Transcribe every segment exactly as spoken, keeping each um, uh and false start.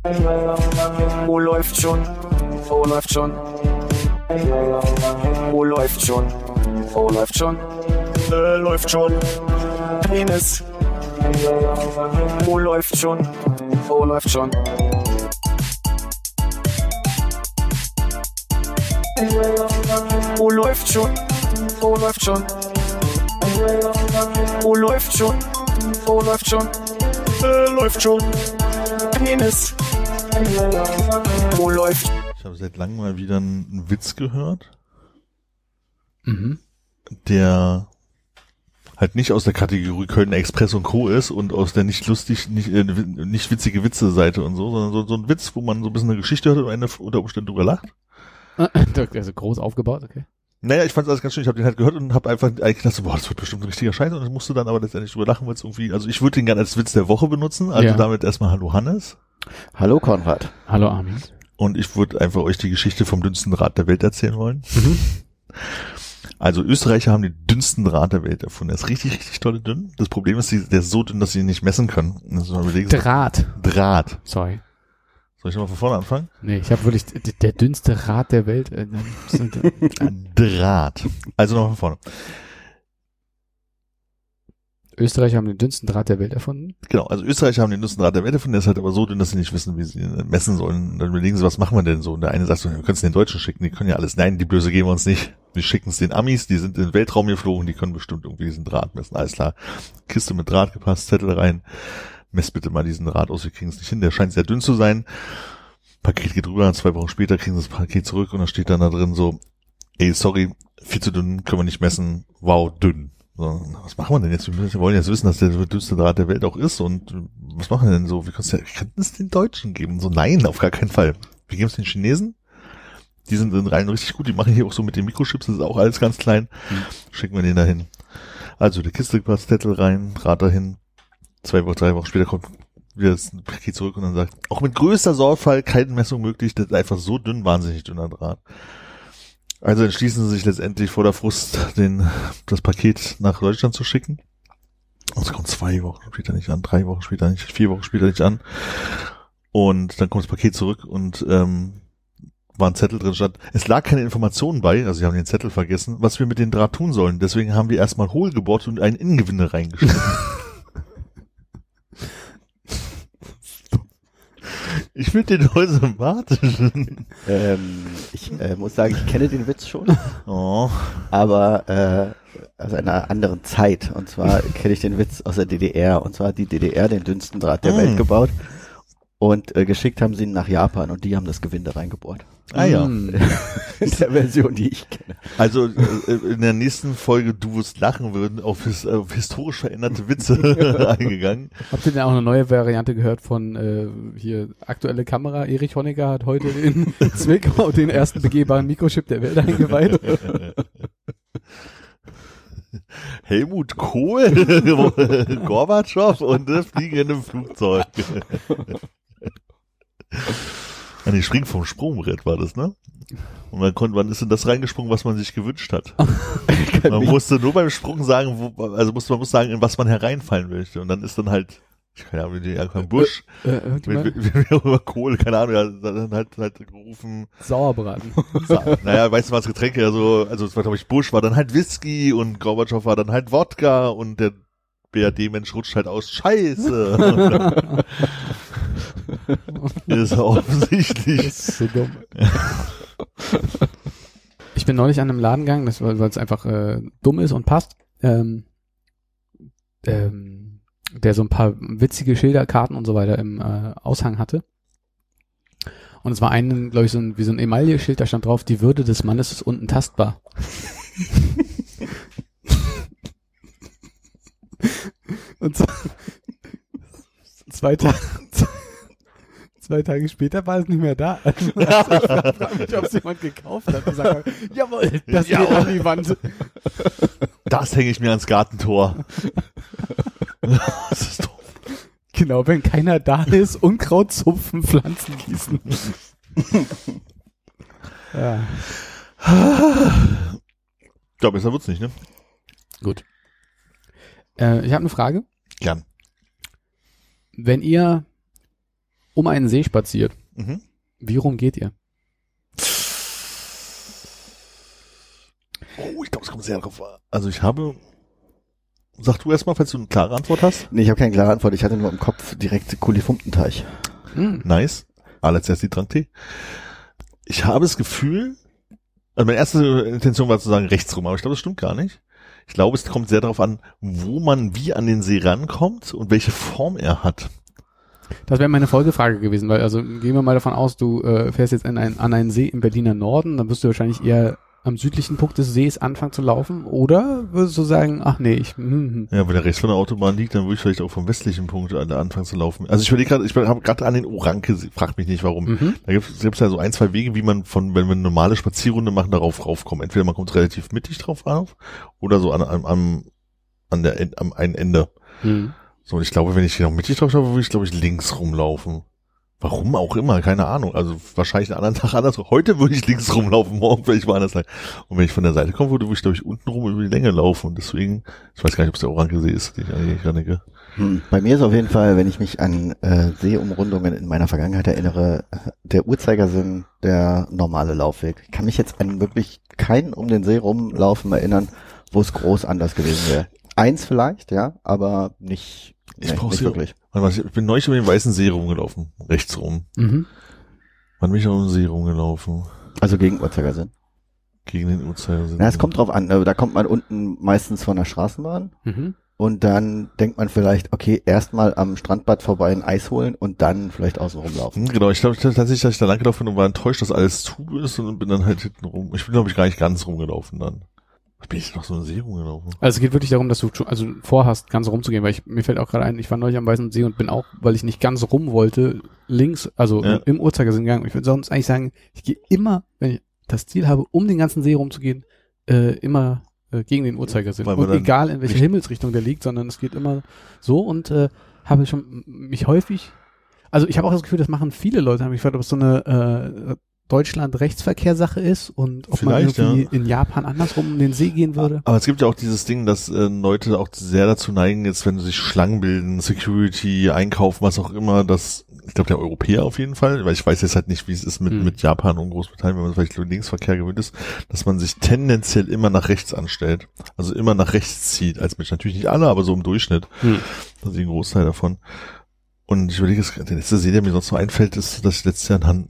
Wo läuft schon? Wo läuft schon? Wo läuft schon? Wo läuft schon? Äh, läuft schon. Penis. Wo läuft schon? Wo läuft schon? Wo läuft schon? Wo läuft schon? Wo läuft schon? Wo läuft schon? Äh, läuft schon. Penis. Wo läuft? Ich habe seit langem mal wieder einen Witz gehört, Mhm. der halt nicht aus der Kategorie Kölner Express und Co. ist und aus der nicht lustig, nicht, äh, nicht witzige Witze-Seite und so, sondern so, so ein Witz, wo man so ein bisschen eine Geschichte hört und eine unter Umständen drüber lacht. Also groß aufgebaut, okay. Naja, ich fand es alles ganz schön. Ich habe den halt gehört und habe einfach eigentlich gedacht, so, boah, das wird bestimmt ein richtiger Scheiß. Und ich musste dann aber letztendlich drüber lachen, weil es irgendwie, also ich würde den gerne als Witz der Woche benutzen. Also Ja. damit erstmal Hallo Hannes. Hallo Konrad. Hallo Armin. Und ich würde einfach euch die Geschichte vom dünnsten Draht der Welt erzählen wollen. Mhm. Also Österreicher haben den dünnsten Draht der Welt erfunden. Der ist richtig, richtig toll dünn. Das Problem ist, der ist so dünn, dass sie ihn nicht messen können. Also mal überlegen, Draht. Draht. Sorry. Soll ich nochmal von vorne anfangen? Nee, ich habe wirklich d- der dünnste Rad der Welt. Äh, Draht. Also nochmal von vorne. Österreicher haben den dünnsten Draht der Welt erfunden. Genau, also Österreicher haben den dünnsten Draht der Welt erfunden, der ist halt aber so dünn, dass sie nicht wissen, wie sie ihn messen sollen. Und dann überlegen sie, was machen wir denn so? Und der eine sagt so, wir können es den Deutschen schicken, die können ja alles. Nein, die Blöße geben wir uns nicht. Wir schicken es den Amis, die sind in den Weltraum geflogen, die können bestimmt irgendwie diesen Draht messen. Alles klar. Kiste mit Draht gepasst, Zettel rein. Messt bitte mal diesen Draht aus, wir kriegen es nicht hin. Der scheint sehr dünn zu sein. Paket geht rüber, zwei Wochen später kriegen sie das Paket zurück und dann steht dann da drin so, ey, sorry, viel zu dünn, können wir nicht messen. Wow, dünn. So, was machen wir denn jetzt? Wir müssen- wir wollen jetzt wissen, dass der dünnste Draht der Welt auch ist und äh, was machen wir denn so? Wir könnten es den Deutschen geben. So, nein, auf gar keinen Fall. Wir geben es den Chinesen. Die sind in Reihen richtig gut. Die machen hier auch so mit den Mikrochips, das ist auch alles ganz klein. Mhm. Schicken wir den dahin. Also, die Kiste gepasst, Zettel rein, Draht dahin. Zwei Wochen, drei Wochen später kommt wieder das Paket zurück und dann sagt, auch mit größter Sorgfalt keine Messung möglich, das ist einfach so dünn, wahnsinnig dünner Draht. Also entschließen sie sich letztendlich vor der Frust, den, das Paket nach Deutschland zu schicken. Und es kommt zwei Wochen später nicht an, drei Wochen später nicht, vier Wochen später nicht an. Und dann kommt das Paket zurück und ähm, war ein Zettel drin, stand, es lag keine Information bei, also sie haben den Zettel vergessen, was wir mit dem Draht tun sollen. Deswegen haben wir erstmal hohl gebohrt und einen Innengewinde reingeschnitten. Ich finde den voll sympathisch. Ähm, ich äh, muss sagen, ich kenne den Witz schon, Oh. aber äh, aus einer anderen Zeit. Und zwar kenne ich den Witz aus der D D R. Und zwar hat die D D R den dünnsten Draht der Mm. Welt gebaut. Und äh, geschickt haben sie ihn nach Japan und die haben das Gewinde reingebohrt. Ah ja. Mm. In der Version, die ich kenne. Also äh, in der nächsten Folge Du wirst lachen, würden auf, his, auf historisch veränderte Witze eingegangen. Habt ihr denn auch eine neue Variante gehört von äh, hier aktuelle Kamera? Erich Honecker hat heute in Zwickau den ersten begehbaren Mikrochip der Welt eingeweiht. Helmut Kohl, Gorbatschow und das Fliegen in einem Flugzeug. Ah, nee, Springen vom Sprungbrett war das, ne? Und man konnte, wann ist denn das reingesprungen, was man sich gewünscht hat? Man musste nur beim Sprung sagen, wo, also musste man muss sagen, in was man hereinfallen möchte. Und dann ist dann halt, keine Ahnung, wie ein Busch, Äh, äh, mit, mit, mit, über Kohle, keine Ahnung, ja, dann halt, halt gerufen. Sauerbraten. Naja, weißt du was, Getränke, also, also es war, glaube ich, Bush war dann halt Whisky und Gorbatschow war dann halt Wodka und der B R D-Mensch rutscht halt aus, Scheiße. Ist offensichtlich. Das ist so dumm. Ich bin neulich an einem Laden gegangen, das weil es einfach äh, dumm ist und passt. Ähm, ähm, der so ein paar witzige Schilder, Karten und so weiter im äh, Aushang hatte. Und es war ein, glaube ich, so ein, wie so ein Emaille-Schild, da stand drauf, die Würde des Mannes ist unten tastbar. Und so, zwei Tage, zwei Tage später war es nicht mehr da. Also, ich frage mich, ob es jemand gekauft hat. Und sagt, jawohl, das geht Jawohl. an die Wand. Das hänge ich mir ans Gartentor. Das ist doof. Genau, wenn keiner da ist, Unkraut zupfen, Pflanzen gießen. Ja. Ja, besser wird's nicht, ne? Gut. Äh, ich habe eine Frage. Gern. Wenn ihr um einen See spaziert. Mhm. Wie rum geht ihr? Oh, ich glaube, es kommt sehr drauf an. Also ich habe, sag du erstmal, falls du eine klare Antwort hast. Nee, ich habe keine klare Antwort. Ich hatte nur im Kopf direkt Kulifumpenteich. Hm. Nice. Alles erst die Tranktee. Ich habe das Gefühl, also meine erste Intention war zu sagen rechts rum, aber ich glaube, das stimmt gar nicht. Ich glaube, es kommt sehr darauf an, wo man wie an den See rankommt und welche Form er hat. Das wäre meine Folgefrage gewesen, weil also gehen wir mal davon aus, du äh, fährst jetzt in ein, an einen See im Berliner Norden, dann wirst du wahrscheinlich eher am südlichen Punkt des Sees anfangen zu laufen, oder würdest du sagen, ach nee, ich hm, hm. Ja, wenn der rechts von der Autobahn liegt, dann würde ich vielleicht auch vom westlichen Punkt an anfangen zu laufen. Also ich überlege gerade, ich habe gerade an den Oranke, frag mich nicht warum. Mhm. Da gibt es ja so ein, zwei Wege, wie man von, wenn wir eine normale Spazierrunde machen, darauf raufkommt. Entweder man kommt relativ mittig drauf auf oder so an, an, am, an der, am einen Ende. Hm. So, und ich glaube, wenn ich hier noch mittig drauf schaue, würde ich, glaube ich, links rumlaufen. Warum auch immer, keine Ahnung. Also wahrscheinlich einen anderen Tag anders. Heute würde ich links rumlaufen, morgen vielleicht woanders lang. Und wenn ich von der Seite kommen würde, würde ich, glaube ich, unten rum über die Länge laufen. Und deswegen, ich weiß gar nicht, ob es der Orankesee ist, den ich eigentlich gerade denke. Hm. Bei mir ist auf jeden Fall, wenn ich mich an äh, Seeumrundungen in meiner Vergangenheit erinnere, der Uhrzeigersinn der normale Laufweg. Ich kann mich jetzt an wirklich keinen um den See rumlaufen erinnern, wo es groß anders gewesen wäre. Eins vielleicht, ja, aber nicht, Ich nee, brauche nicht sie wirklich. Ich bin neulich über den Weißen See rumgelaufen. Rechts rum. Mhm. Wann bin ich um den See rumgelaufen? Also gegen Uhrzeigersinn. Gegen den Uhrzeigersinn. Na, es kommt drauf an. Da kommt man unten meistens von der Straßenbahn Mhm. und dann denkt man vielleicht, okay, erstmal am Strandbad vorbei ein Eis holen und dann vielleicht außen rumlaufen. Hm, Genau, ich glaube tatsächlich, dass ich da lang gelaufen bin und war enttäuscht, dass alles zu ist und bin dann halt hinten rum. Ich bin, glaube ich, gar nicht ganz rumgelaufen dann. Bin ich noch so einen See rumgelaufen? Also es geht wirklich darum, dass du schon, also vorhast, ganz rumzugehen, weil ich, mir fällt auch gerade ein, ich war neulich am Weißen See und bin auch, weil ich nicht ganz rum wollte, links, also Ja. im Uhrzeigersinn gegangen. Ich würde sonst eigentlich sagen, ich gehe immer, wenn ich das Ziel habe, um den ganzen See rumzugehen, äh, immer äh, gegen den Uhrzeigersinn. Weil man Und dann egal in welcher nicht- Himmelsrichtung der liegt, sondern es geht immer so und äh, habe schon mich häufig, also ich habe auch das Gefühl, das machen viele Leute, habe ich gefragt, ob es so eine äh, Deutschland-Rechtsverkehr-Sache ist und ob Vielleicht, man irgendwie ja. in Japan andersrum um den See gehen würde. Aber es gibt ja auch dieses Ding, dass äh, Leute auch sehr dazu neigen, jetzt wenn sie sich Schlangen bilden, Security, Einkaufen, was auch immer, dass, ich glaube der Europäer auf jeden Fall, weil ich weiß jetzt halt nicht, wie es ist mit, Hm. mit Japan und Großbritannien, wenn man vielleicht Linksverkehr gewöhnt ist, dass man sich tendenziell immer nach rechts anstellt. Also immer nach rechts zieht als Mensch. Natürlich nicht alle, aber so im Durchschnitt. Hm. Also ein Großteil davon. Und ich überlege, der letzte See, der mir sonst noch einfällt, ist, dass ich letztes Jahr in Han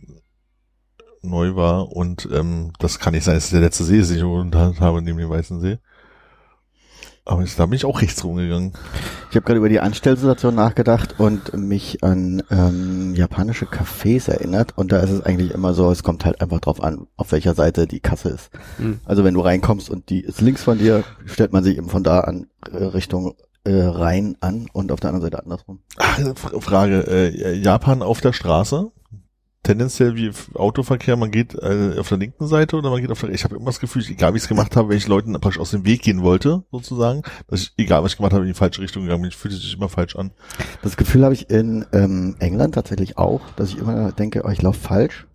neu war und ähm, das kann nicht sein, dass der letzte See ist, den ich umgetan habe neben dem Weißen See. Aber ich, da bin ich auch rechts rumgegangen. Ich habe gerade über die Anstellsituation nachgedacht und mich an ähm, japanische Cafés erinnert und da ist es eigentlich immer so, es kommt halt einfach drauf an, auf welcher Seite die Kasse ist. Hm. Also wenn du reinkommst und die ist links von dir, stellt man sich eben von da an äh, Richtung äh, rein an und auf der anderen Seite andersrum. Ach, Frage, äh, Japan auf der Straße? Tendenziell wie Autoverkehr, man geht äh, auf der linken Seite oder man geht auf der, ich habe immer das Gefühl, egal wie ich es gemacht habe, wenn ich Leuten praktisch aus dem Weg gehen wollte, sozusagen, dass ich, egal was ich gemacht habe, in die falsche Richtung gegangen bin, ich fühlte sich immer falsch an. Das Gefühl habe ich in ähm, England tatsächlich auch, dass ich immer denke, oh, ich laufe falsch,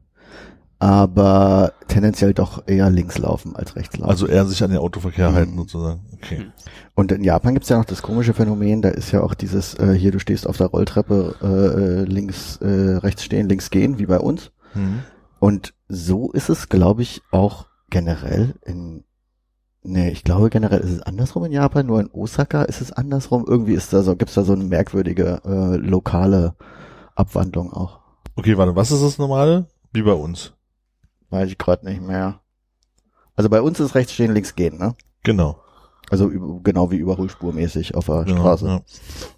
aber tendenziell doch eher links laufen als rechts laufen. Also eher sich an den Autoverkehr Mhm. halten, sozusagen. Okay. Und in Japan gibt's ja noch das komische Phänomen, da ist ja auch dieses, äh, hier du stehst auf der Rolltreppe, äh, links, äh, rechts stehen, links gehen, wie bei uns. Mhm. Und so ist es, glaube ich, auch generell in, nee, ich glaube generell ist es andersrum in Japan, nur in Osaka ist es andersrum. Irgendwie ist da so, gibt's da so eine merkwürdige, äh, lokale Abwandlung auch. Okay, warte, was ist das Normale? Wie bei uns. Weiß ich gerade nicht mehr. Also bei uns ist rechts stehen, links gehen, ne? Genau. Also üb- genau wie überholspurmäßig auf der Genau, Straße. ja.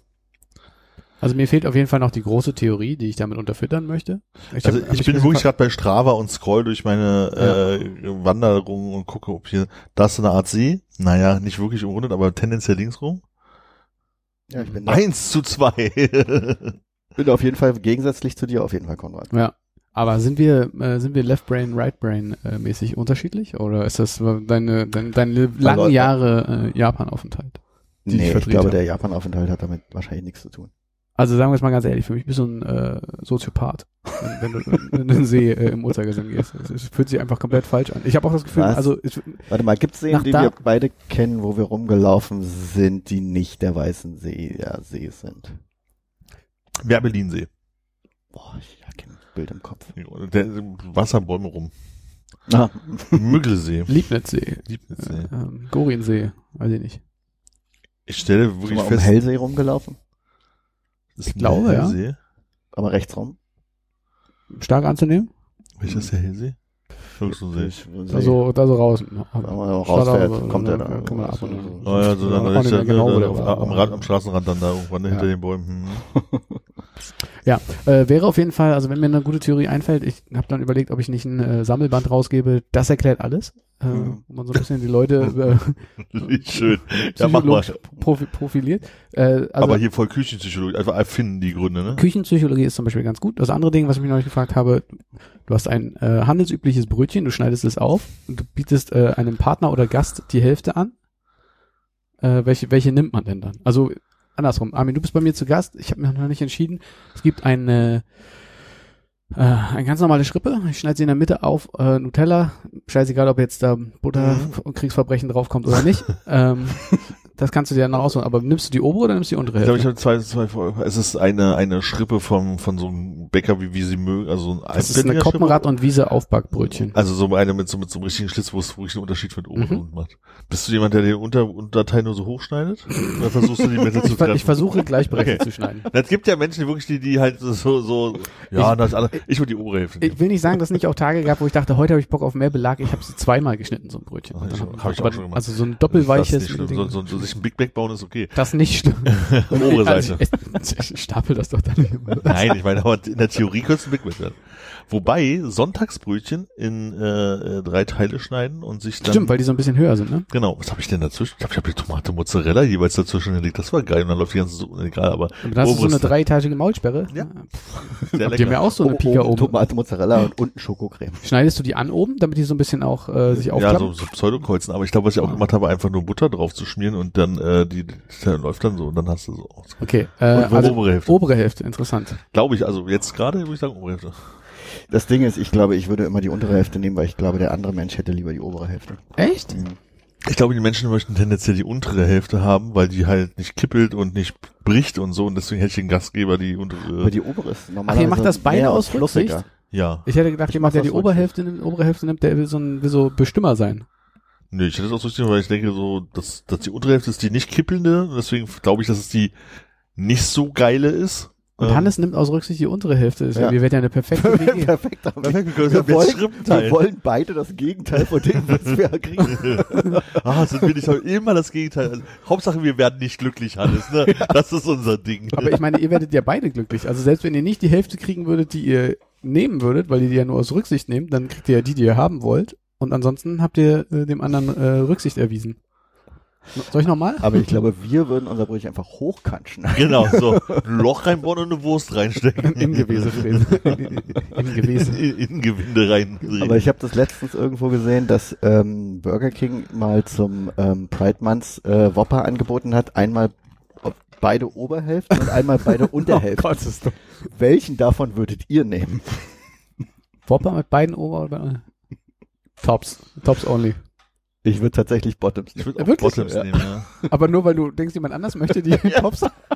Also mir fehlt auf jeden Fall noch die große Theorie, die ich damit unterfüttern möchte. Ich Also hab- hab ich bin mir wirklich so- gerade bei Strava und scroll durch meine äh, Wanderungen und gucke, ob hier, da ist so eine Art See. Naja, nicht wirklich umrundet, aber tendenziell linksrum. Ja, ich bin da, Eins zu zwei. bin da auf jeden Fall gegensätzlich zu dir auf jeden Fall, Konrad. Ja. Aber sind wir, äh, sind wir Left Brain, Right Brain äh, mäßig unterschiedlich? Oder ist das deine, deine, deine langen Also, Jahre äh, Japan-Aufenthalt? die ich Nee, ich vertrete. glaube, der Japan-Aufenthalt hat damit wahrscheinlich nichts zu tun. Also sagen wir es mal ganz ehrlich, für mich bist du ein äh, Soziopath, wenn, wenn du in den See äh, im Uhrzeigersinn gehst. Es, es fühlt sich einfach komplett falsch an. Ich habe auch das Gefühl, Was? also es, Warte mal, gibt's Seen, Nach die da- wir beide kennen, wo wir rumgelaufen sind, die nicht der Weißen See, ja, See sind? Werbelinsee. Boah, ich habe kein Bild im Kopf. Der Wasserbäume rum. Ah. Müggelsee. Liebnitzsee. Liebnitzsee. Äh, ähm, Goriensee, weiß ich nicht. Ich stelle Schon wirklich mal um fest, Hellsee rumgelaufen, das ist Ich glaube, ja. Hellsee. aber rechts rum. Stark anzunehmen? Welcher ist der Hellsee? Hülsensee. See. Also da so raus. Wenn man rausfährt, Stadt, kommt äh, er da. kann man ab und an. Oh ja, so dann auch nicht ist mehr der, genau, wo der, der auf, war. am Rand, am Straßenrand dann da irgendwann ne, Ja. hinter den Bäumen. Hm. Ja, äh, wäre auf jeden Fall, also wenn mir eine gute Theorie einfällt, ich habe dann überlegt, ob ich nicht ein äh, Sammelband rausgebe, das erklärt alles, äh, Mhm. wo man so ein bisschen die Leute äh, Wie schön. Ja, mach mal. psychologisch profi profiliert. Äh, also Aber hier voll Küchenpsychologie, einfach erfinden die Gründe, ne? Küchenpsychologie ist zum Beispiel ganz gut. Das andere Ding, was ich mich neulich gefragt habe, du hast ein äh, handelsübliches Brötchen, du schneidest es auf und du bietest äh, einem Partner oder Gast die Hälfte an. Äh, welche, welche nimmt man denn dann? Also andersrum, Armin, du bist bei mir zu Gast, ich habe mich noch nicht entschieden. Es gibt eine äh, eine ganz normale Schrippe, ich schneide sie in der Mitte auf, äh, Nutella, scheißegal, ob jetzt da Butter und Kriegsverbrechen draufkommt oder nicht. ähm, das kannst du dir dann aussuchen, aber nimmst du die obere oder nimmst du die untere Ich glaube, ich Hälfte? habe zwei, zwei, es ist eine, eine Schrippe vom, von so einem Bäcker, wie, wie sie mögen, also ein Das ist eine Berliner Schrippe. Koppenrad- und Wiese-Aufbackbrötchen. Also so eine mit so, mit so einem richtigen Schlitz, wo es wirklich einen Unterschied mit oben Mhm. und unten macht. Bist du jemand, der den Unter, Unterteil nur so hochschneidet? Oder versuchst du die Mitte zu Ich, ver treffen? ich versuche gleichberechtigt Okay. zu schneiden. Es gibt ja Menschen, die wirklich, die, die halt so, so, ja, das andere, ich würde die obere Hälfte nehmen. Ich will nicht sagen, dass es nicht auch Tage gab, wo ich dachte, heute habe ich Bock auf mehr Belag. Ich habe sie zweimal geschnitten, so ein Brötchen. Ach, ich- Dann- hab ich auch aber- schon gemacht. Also so ein Das ist doppelweiches nicht schlimm. Ding. So, so, so sich ein Big Mac bauen ist okay. Das nicht schlimm. Obere Also Seite. ich, ich stapel das doch dann nicht immer. Nein, ich meine, aber in der Theorie könnte es ein Big Mac werden. Wobei Sonntagsbrötchen in äh, äh, drei Teile schneiden und sich dann... Stimmt, weil die so ein bisschen höher sind, ne? Genau, was habe ich denn dazwischen? Ich glaube, ich habe die Tomate Mozzarella jeweils dazwischen gelegt. Das war geil und dann läuft die ganze Suppe, egal, aber Und dann hast du so eine oberes- dreieitagige Maulsperre. Ja. Pff, sehr Habt ihr mir auch so eine O- Pika oben oben? Tomate, Mozzarella und unten Schokocreme. Schneidest du die an oben, damit die so ein bisschen auch äh, sich Ja, aufklappen? so, so Pseudokreuzen. Aber ich glaube, was ich auch gemacht habe, einfach nur Butter drauf zu schmieren und dann äh, die, die läuft dann so und dann hast du so. Okay, äh, Und also obere Hälfte. obere Hälfte, interessant. Glaube ich, also jetzt gerade würde ich sagen obere Hälfte. Das Ding ist, ich glaube, ich würde immer die untere Hälfte nehmen, weil ich glaube, der andere Mensch hätte lieber die obere Hälfte. Echt? Mhm. Ich glaube, die Menschen möchten tendenziell die untere Hälfte haben, weil die halt nicht kippelt und nicht bricht und so und deswegen hätte ich den Gastgeber die untere. Aber die obere ist Ach, normalerweise ihr macht das beide mehr aus und fluffiger. Rücksicht? Ja. Ich hätte gedacht, Ich jemand, mach der die das Oberhälfte nimmt, obere Hälfte nimmt, der will so ein will so Bestimmer sein. Nö, ich hätte das auch so richtig, weil ich denke so, dass, dass die untere Hälfte ist die nicht kippelnde und deswegen glaube ich, dass es die nicht so geile ist. Und Ähm, Hannes nimmt aus Rücksicht die untere Hälfte. Ist ja. Ja. Wir werden ja eine perfekte W G. Perfekt. aber Perfekt, wir können Wir, uns jetzt wollen, Schrippen wir teilen. wollen beide das Gegenteil von dem, was wir kriegen. Ah, sind wir nicht immer das Gegenteil. Also, Hauptsache, wir werden nicht glücklich, Hannes. Ne? Das ist unser Ding. Aber ich meine, ihr werdet ja beide glücklich. Also selbst wenn ihr nicht die Hälfte kriegen würdet, die ihr nehmen würdet, weil ihr die ja nur aus Rücksicht nehmt, dann kriegt ihr ja die, die ihr haben wollt. Und ansonsten habt ihr äh, dem anderen äh, Rücksicht erwiesen. Soll ich nochmal? Aber ich glaube, wir würden unser Brötchen einfach hochkatschen. Genau, so ein Loch reinbauen und eine Wurst reinstecken. In Gewese fräsen. In Gewese. In, in Gewinde rein. Aber ich habe das letztens irgendwo gesehen, dass ähm, Burger King mal zum ähm, Pride Month äh, Whopper angeboten hat. Einmal beide Oberhälften und einmal beide Unterhälften. Gott, ist doch. Welchen davon würdet ihr nehmen? Whopper mit beiden Ober- oder? Tops. Tops only. Ich würde tatsächlich Bottoms Ich nehmen. würde auch Wirklich? Bottoms Ja. nehmen, ja. Aber nur weil du denkst, jemand anders möchte die Tops.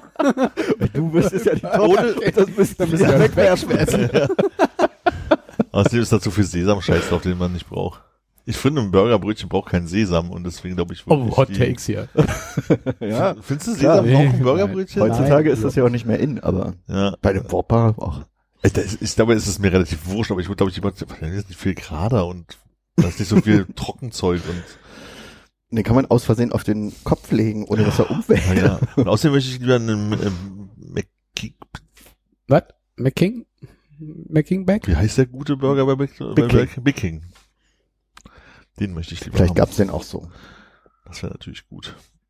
Du müsstest ja die Tops. Ohne- das müsst Dann ihr müssen wir ja wegwerfen. wegwerfen. Außerdem ist da zu viel Sesamscheiß drauf, den man nicht braucht. Ich finde, ein Burgerbrötchen braucht keinen Sesam und deswegen glaube ich wirklich Oh, Hot die- Takes hier. Ja, Findest du Klar. Sesam braucht Nee, ein Burgerbrötchen? nein. heutzutage ist das ja auch nicht mehr in, aber Ja. bei dem Whopper auch. Ich, das- ich glaube, es ist mir relativ wurscht, aber ich würde, glaube ich, jemand, da ist nicht viel gerader und da ist nicht so viel Trockenzeug und Den kann man aus Versehen auf den Kopf legen, ohne dass er umfällt. na ja. Und außerdem möchte ich lieber einen ähm, Mc- Was? McKing? McKingback? wie heißt der gute Burger bei Big, bei Big King. Big King? Den möchte ich lieber Vielleicht haben. gab's den auch so. Das wäre natürlich gut.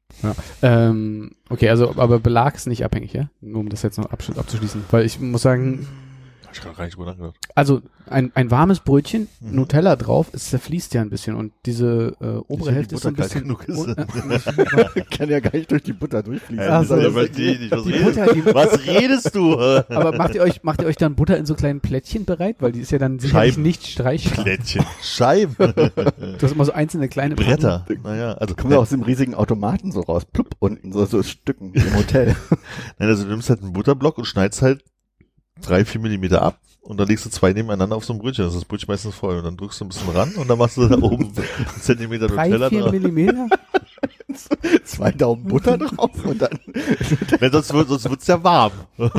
Ähm, okay, also, aber Belag ist nicht abhängig, ja? Nur um das jetzt noch absch- abzuschließen. Weil ich muss sagen, Hab ich gerade gar nicht drüber nachgedacht. also ein, ein warmes Brötchen, Mhm. Nutella drauf, es zerfließt ja ein bisschen und diese äh, obere die Hälfte ist so ein Butter bisschen... kalt genug ist. Kann ja gar nicht durch die Butter durchfließen. Ja, so, das das verstehe ich nicht. Was die redest, Butter, die, was redest du? aber macht ihr euch, macht ihr euch dann Butter in so kleinen Plättchen bereit? Weil die ist ja dann sicherlich Scheiben. nicht streichbar. Plättchen. Scheiben. Du hast immer so einzelne kleine Bretter. Naja, also, Kommt ja aus dem riesigen Automaten so raus. Plupp, unten so, so Stücken wie im Hotel. nein, also du nimmst halt einen Butterblock und schneidest halt drei, vier Millimeter ab und dann legst du zwei nebeneinander auf so ein Brötchen. Das ist das Brötchen meistens voll. Und dann drückst du ein bisschen ran und dann machst du da oben einen Zentimeter Nutella Drei, vier drauf. Millimeter? Zwei Daumen Butter drauf und dann. Wenn sonst wird, sonst wird's ja warm.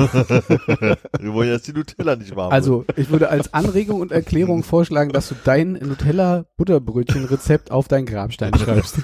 Wir wollen jetzt die Nutella nicht warm. Also, ich würde als Anregung und Erklärung vorschlagen, dass du dein Nutella-Butterbrötchen-Rezept auf deinen Grabstein schreibst.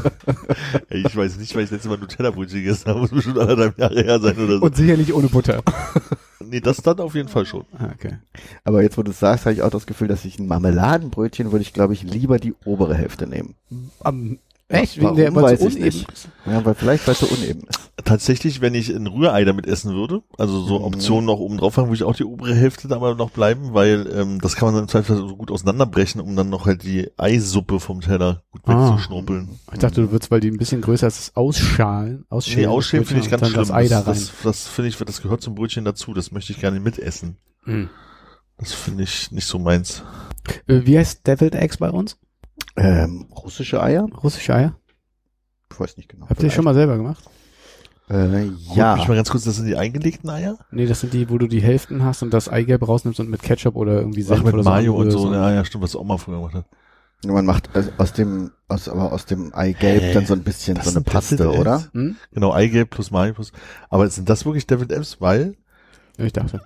Ey, ich weiß nicht, weil ich letztes Mal Nutella-Brötchen gegessen habe. Muss bestimmt anderthalb Jahre her sein oder so. Und sicherlich ohne Butter. Nee, das dann auf jeden Fall schon. Ah, okay. Aber jetzt, wo du es sagst, habe ich auch das Gefühl, dass ich ein Marmeladenbrötchen würde ich, glaube ich, lieber die obere Hälfte nehmen. Um, echt? Warum, Wegen der, weiß so ich nicht. Ja, weil vielleicht, weil es so uneben ist. Tatsächlich, wenn ich ein Rührei damit essen würde, also so Optionen noch oben drauf haben, würde ich auch die obere Hälfte da mal noch bleiben, weil ähm, das kann man dann im Zweifel so gut auseinanderbrechen, um dann noch halt die Eisuppe vom Teller gut Ah. wegzuschnuppeln. Ich dachte, du würdest, weil die ein bisschen größer ist, ausschalen. Ausschälen. Nee, ausschälen finde ich ganz und dann schlimm. Das Ei da Das, rein. das, das finde ich, das gehört zum Brötchen dazu. Das möchte ich gerne mitessen. Hm. Das finde ich nicht so meins. Äh, Wie heißt Deviled Eggs bei uns? Ähm, russische Eier? Russische Eier? Ich weiß nicht genau. Habt ihr schon mal selber gemacht? Äh, Holt ja. mich mal ganz kurz, das sind die eingelegten Eier? Nee, das sind die, wo du die Hälften hast und das Eigelb rausnimmst und mit Ketchup oder irgendwie Senf Ach, mit oder Mayo so. und oder so. Ja, ja, stimmt, was du auch mal früher gemacht hast. Man macht also aus dem, aus, aber aus dem Eigelb Hä? dann so ein bisschen Das so eine sind Paste, Deviled oder? Eggs? Hm? Genau, Eigelb plus Mayo plus. Aber sind das wirklich Deviled Eggs? Weil Ich dachte.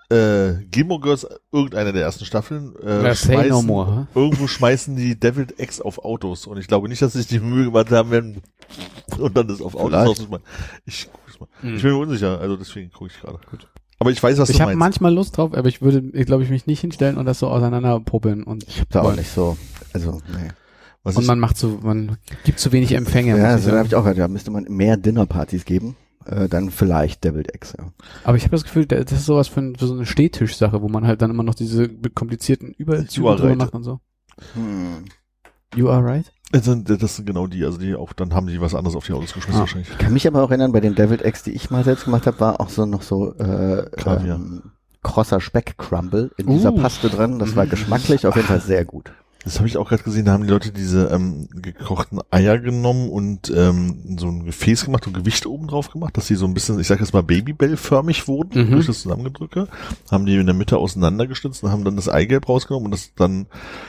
äh, Gilmore Girls, irgendeine der ersten Staffeln, äh, Ja, say no schmeißen- more. irgendwo schmeißen die Deviled Eggs auf Autos. Und ich glaube nicht, dass sie sich die Mühe gemacht haben, wenn und dann das auf Autos Vielleicht. rauszuschmeißen. Ich guck's mal. Hm. Ich bin mir unsicher, also deswegen gucke ich gerade. Gut. Aber ich weiß, was Ich du habe meinst. manchmal Lust drauf, aber ich würde, ich glaube, ich mich nicht hinstellen und das so auseinanderpuppeln und Ich habe da auch nicht so, also, nee. was und ich, man macht so, man gibt zu wenig Empfänge. Ja, muss ich also, da sagen. habe ich auch gehört, da müsste man mehr Dinnerpartys geben, äh, dann vielleicht Deviled Eggs, ja. Aber ich habe das Gefühl, das ist sowas für, für so eine Stehtischsache, wo man halt dann immer noch diese komplizierten Überzüge are drüber right. macht und so. Hm. You are right? das sind, das sind genau die, also die auch, dann haben die was anderes auf die Autos geschmissen Ah. wahrscheinlich. Ich kann mich aber auch erinnern, bei den Deviled Eggs, die ich mal selbst gemacht habe, war auch so noch so äh, Kaviar. ähm, krosser Speck-Crumble in dieser Uh. Paste drin. Das war geschmacklich auf jeden Fall sehr gut. Das habe ich auch gerade gesehen, da haben die Leute diese ähm, gekochten Eier genommen und ähm, so ein Gefäß gemacht und Gewicht oben drauf gemacht, dass sie so ein bisschen, ich sag jetzt mal Babybell-förmig wurden, Mhm. durch das Zusammengedrücke, haben die in der Mitte auseinandergeschnitzt und haben dann das Eigelb rausgenommen und das dann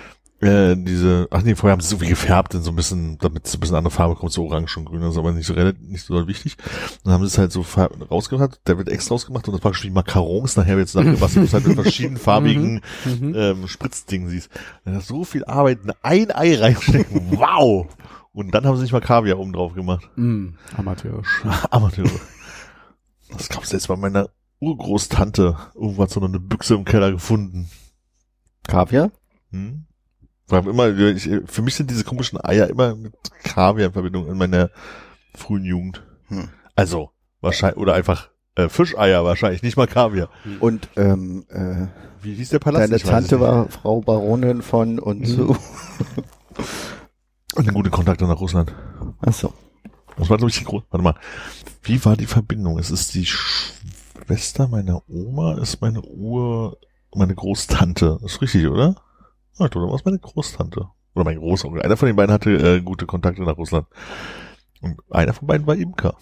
äh, diese, ach nee, vorher haben sie so wie gefärbt in so ein bisschen, damit es so ein bisschen andere Farbe kommt, so orange und grün, das ist aber nicht so relativ, nicht so doll wichtig. Dann haben sie es halt so farb- rausgemacht, der wird extra rausgemacht und das praktisch wie Macarons nachher wird zusammengepasst, was halt mit verschiedenfarbigen Mhm. ähm, Spritzdingen siehst. Da ist so viel Arbeit in ein Ei reinstecken. Wow! Und dann haben sie nicht mal Kaviar oben drauf gemacht. Mm, amateurisch. Amateure. Das gab's jetzt bei meiner Urgroßtante. Irgendwo hat so noch eine Büchse im Keller gefunden. Kaviar? Hm? War immer, ich, für mich sind diese komischen Eier immer mit Kaviar in Verbindung in meiner frühen Jugend. Hm. Also, wahrscheinlich, oder einfach äh, Fischeier wahrscheinlich, nicht mal Kaviar. Und ähm, äh, Wie hieß der Palast? deine Ich weiß es Tante nicht. war Frau Baronin von und Mhm. so. Und gute Kontakte nach Russland. Ach so. Das war, glaube ich, die Gro- Warte mal. Wie war die Verbindung? Es ist die Schwester meiner Oma, ist meine Ur, meine Großtante. Ist richtig, oder? Ja, ich glaube, das war meine Großtante. Oder mein Großonkel. Einer von den beiden hatte äh, gute Kontakte nach Russland. Und einer von beiden war Imker.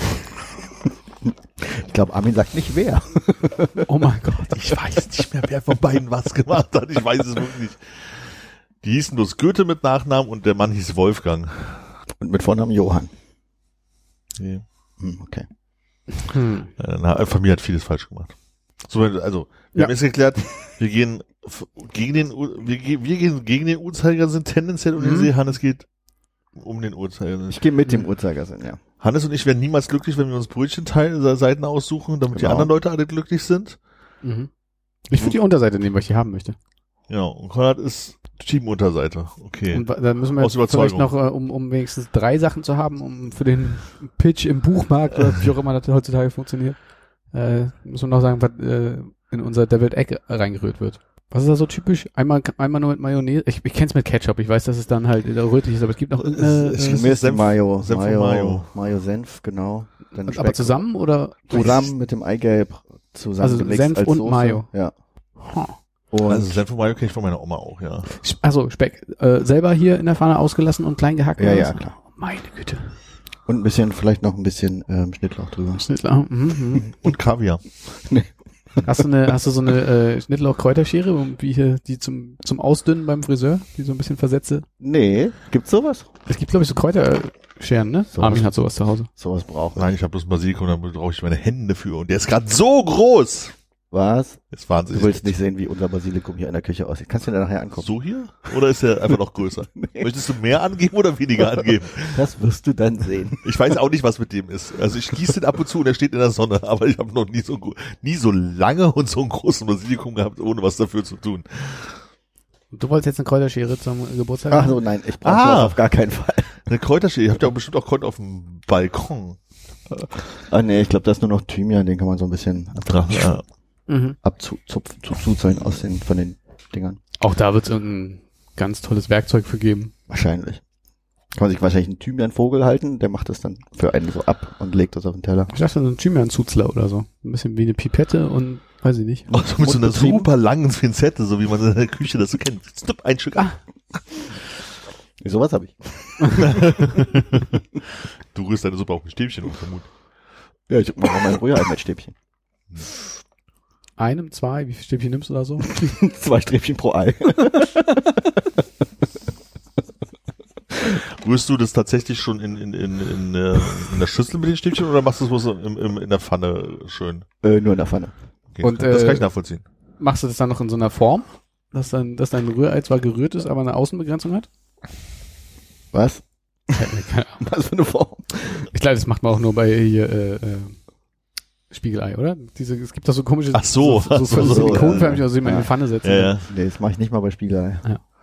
Ich glaube, Armin sagt nicht wer. Oh mein Gott. Ich weiß nicht mehr, wer von beiden was gemacht hat. Ich weiß es wirklich nicht. Die hießen bloß Goethe mit Nachnamen und der Mann hieß Wolfgang. Und mit Vornamen Johann. Nee. Hm, okay. Hm. Äh, Na, Familie hat vieles falsch gemacht. So, also, wir Ja. haben jetzt geklärt, wir gehen f- gegen den, U- wir, ge- wir gehen gegen den Uhrzeigersinn tendenziell um den Mhm. See. Hannes geht um den Uhrzeigersinn. Ich gehe mit dem Uhrzeigersinn, ja. Hannes und ich werden niemals glücklich, wenn wir uns Brötchenteile, Seiten aussuchen, damit die Genau. anderen Leute alle glücklich sind. Mhm. Ich würde die Unterseite nehmen, weil ich die haben möchte. Ja, und Konrad ist Teamunterseite. Okay. Und wa- dann müssen wir Aus jetzt vielleicht Überzeugung. noch, äh, um, um wenigstens drei Sachen zu haben, um für den Pitch im Buchmarkt oder wie auch immer das heutzutage funktioniert, äh, müssen wir noch sagen, was äh, in unser Deviled Egg reingerührt wird. Was ist da so typisch? Einmal, einmal nur mit Mayonnaise. Ich, ich kenn's mit Ketchup. Ich weiß, dass es dann halt rötlich ist, aber es gibt noch irgendeine. Es- Äh, es- Mir ist Senf- Mayo, Senf und Mayo, Mayo. Mayo, Senf, genau. Dann aber Speck. zusammen oder? Zusammen mit dem Eigelb zusammengemixt Also Senf als und Soße. Mayo. Ja. Huh. Und Also Senf und Mayo kenne ich von meiner Oma auch, ja. Also Speck äh, selber hier in der Pfanne ausgelassen und klein gehackt. Ja, oder ja, was? klar. Meine Güte. Und ein bisschen, vielleicht noch ein bisschen ähm, Schnittlauch drüber. Schnittler. Mhm, mhm. Und Kaviar. Hast du eine, hast du so eine äh, Schnittlauch-Kräuterschere, um- wie hier die zum zum Ausdünnen beim Friseur, die so ein bisschen Versätze? Nee, gibt's sowas? Es gibt, glaube ich, so Kräuterscheren, ne? So Armin was- hat sowas zu Hause. Sowas braucht man. Nein, ich habe bloß Basilikum, da brauche ich meine Hände für. Und der ist gerade so groß. Was? Ist wahnsinnig. Du willst nicht sehen, wie unser Basilikum hier in der Küche aussieht. Kannst du dir nachher angucken? So hier? Oder ist er einfach noch größer? Möchtest du mehr angeben oder weniger angeben? Das wirst du dann sehen. Ich weiß auch nicht, was mit dem ist. Also ich gieße den ab und zu und er steht in der Sonne, aber ich habe noch nie so gro- nie so lange und so einen großen Basilikum gehabt, ohne was dafür zu tun. Du wolltest jetzt eine Kräuterschere zum Geburtstag? Ach haben? so, nein, ich brauche Ah. sowas auf gar keinen Fall. Eine Kräuterschere, ihr habt ja auch bestimmt auch Kräuter auf dem Balkon. Ah nee, ich glaube, das ist nur noch Thymian, den kann man so ein bisschen Ja. Mhm. abzuzupfen, zu zuzeln aus den, von den Dingern. Auch da wird es irgendein ganz tolles Werkzeug für geben. Wahrscheinlich. Kann man sich wahrscheinlich einen Thymian-Vogel halten, der macht das dann für einen so ab und legt das auf den Teller. Ich dachte, so ein Thymian-Zuzler oder so. Ein bisschen wie eine Pipette und weiß ich nicht. Oh, so mit so einer Mundbetrieben. super langen Pinzette, so wie man in der Küche das so kennt. Stup, ein Stück. Ah. Sowas habe ich. Du rührst deine Suppe auch mit Stäbchen um, vermutlich. Ja, ich mache mein Rührei mit Stäbchen. Einem, zwei, wie viele Stäbchen nimmst du da so? Zwei Stäbchen pro Ei. Rührst du das tatsächlich schon in, in, in, in, äh, in der Schüssel mit den Stäbchen oder machst du es bloß im, im, in der Pfanne schön? Äh, nur in der Pfanne. Okay, Und, das äh, kann ich nachvollziehen. Machst du das dann noch in so einer Form, dass dann, dass dein Rührei zwar gerührt ist, aber eine Außenbegrenzung hat? Was? Keine Ahnung. Was für eine Form? Ich glaube, das macht man auch nur bei hier, äh, äh, Spiegelei, oder? Diese, es gibt doch so komische, Ach so, so, so, ach so, so so, silikonförmig, ja, also die man ja. in die Pfanne setzt. Ja, ja. Nee, das mache ich nicht mal bei Spiegelei.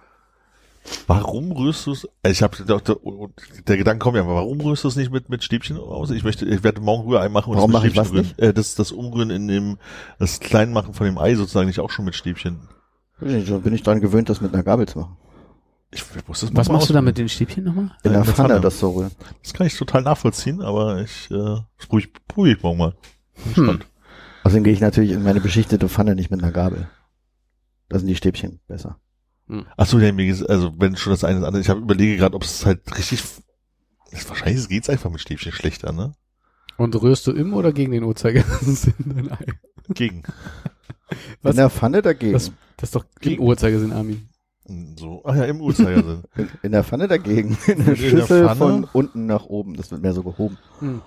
Warum rührst du es? Ich habe der, der Gedanke kommt ja, aber warum rührst du es nicht mit mit Stäbchen aus? Ich möchte, ich werde morgen Rührei machen und Warum das mache mit ich was Stäbchen rühren. Äh, das das Umrühren in dem das Kleinmachen von dem Ei sozusagen nicht auch schon mit Stäbchen. So bin ich dran gewöhnt, das mit einer Gabel zu machen. Ich, ich muss das Was mal machst du da ausprobieren. mit den Stäbchen nochmal? In Äh, der in der Pfanne, Pfanne. das so rühren. Das kann ich total nachvollziehen, aber ich äh, das probiere ich, probier ich morgen mal. Bin Hm. gespannt. Außerdem gehe ich natürlich in meine beschichtete Pfanne nicht mit einer Gabel. Da sind die Stäbchen besser. Ach so, ja, mir geht's, also wenn schon das eine das andere, ich habe überlege gerade, ob es halt richtig, das, wahrscheinlich geht's einfach mit Stäbchen schlechter, ne? Und rührst du im oder gegen den Uhrzeigersinn dein Ei? Gegen. Was? In der Pfanne dagegen. Das, das ist doch im Gegen. Uhrzeigersinn, Armin. So, ach ja, im Uhrzeigersinn. in, in der Pfanne dagegen. In der In der Schüssel Pfanne? von unten nach oben. Das wird mehr so gehoben. Hm.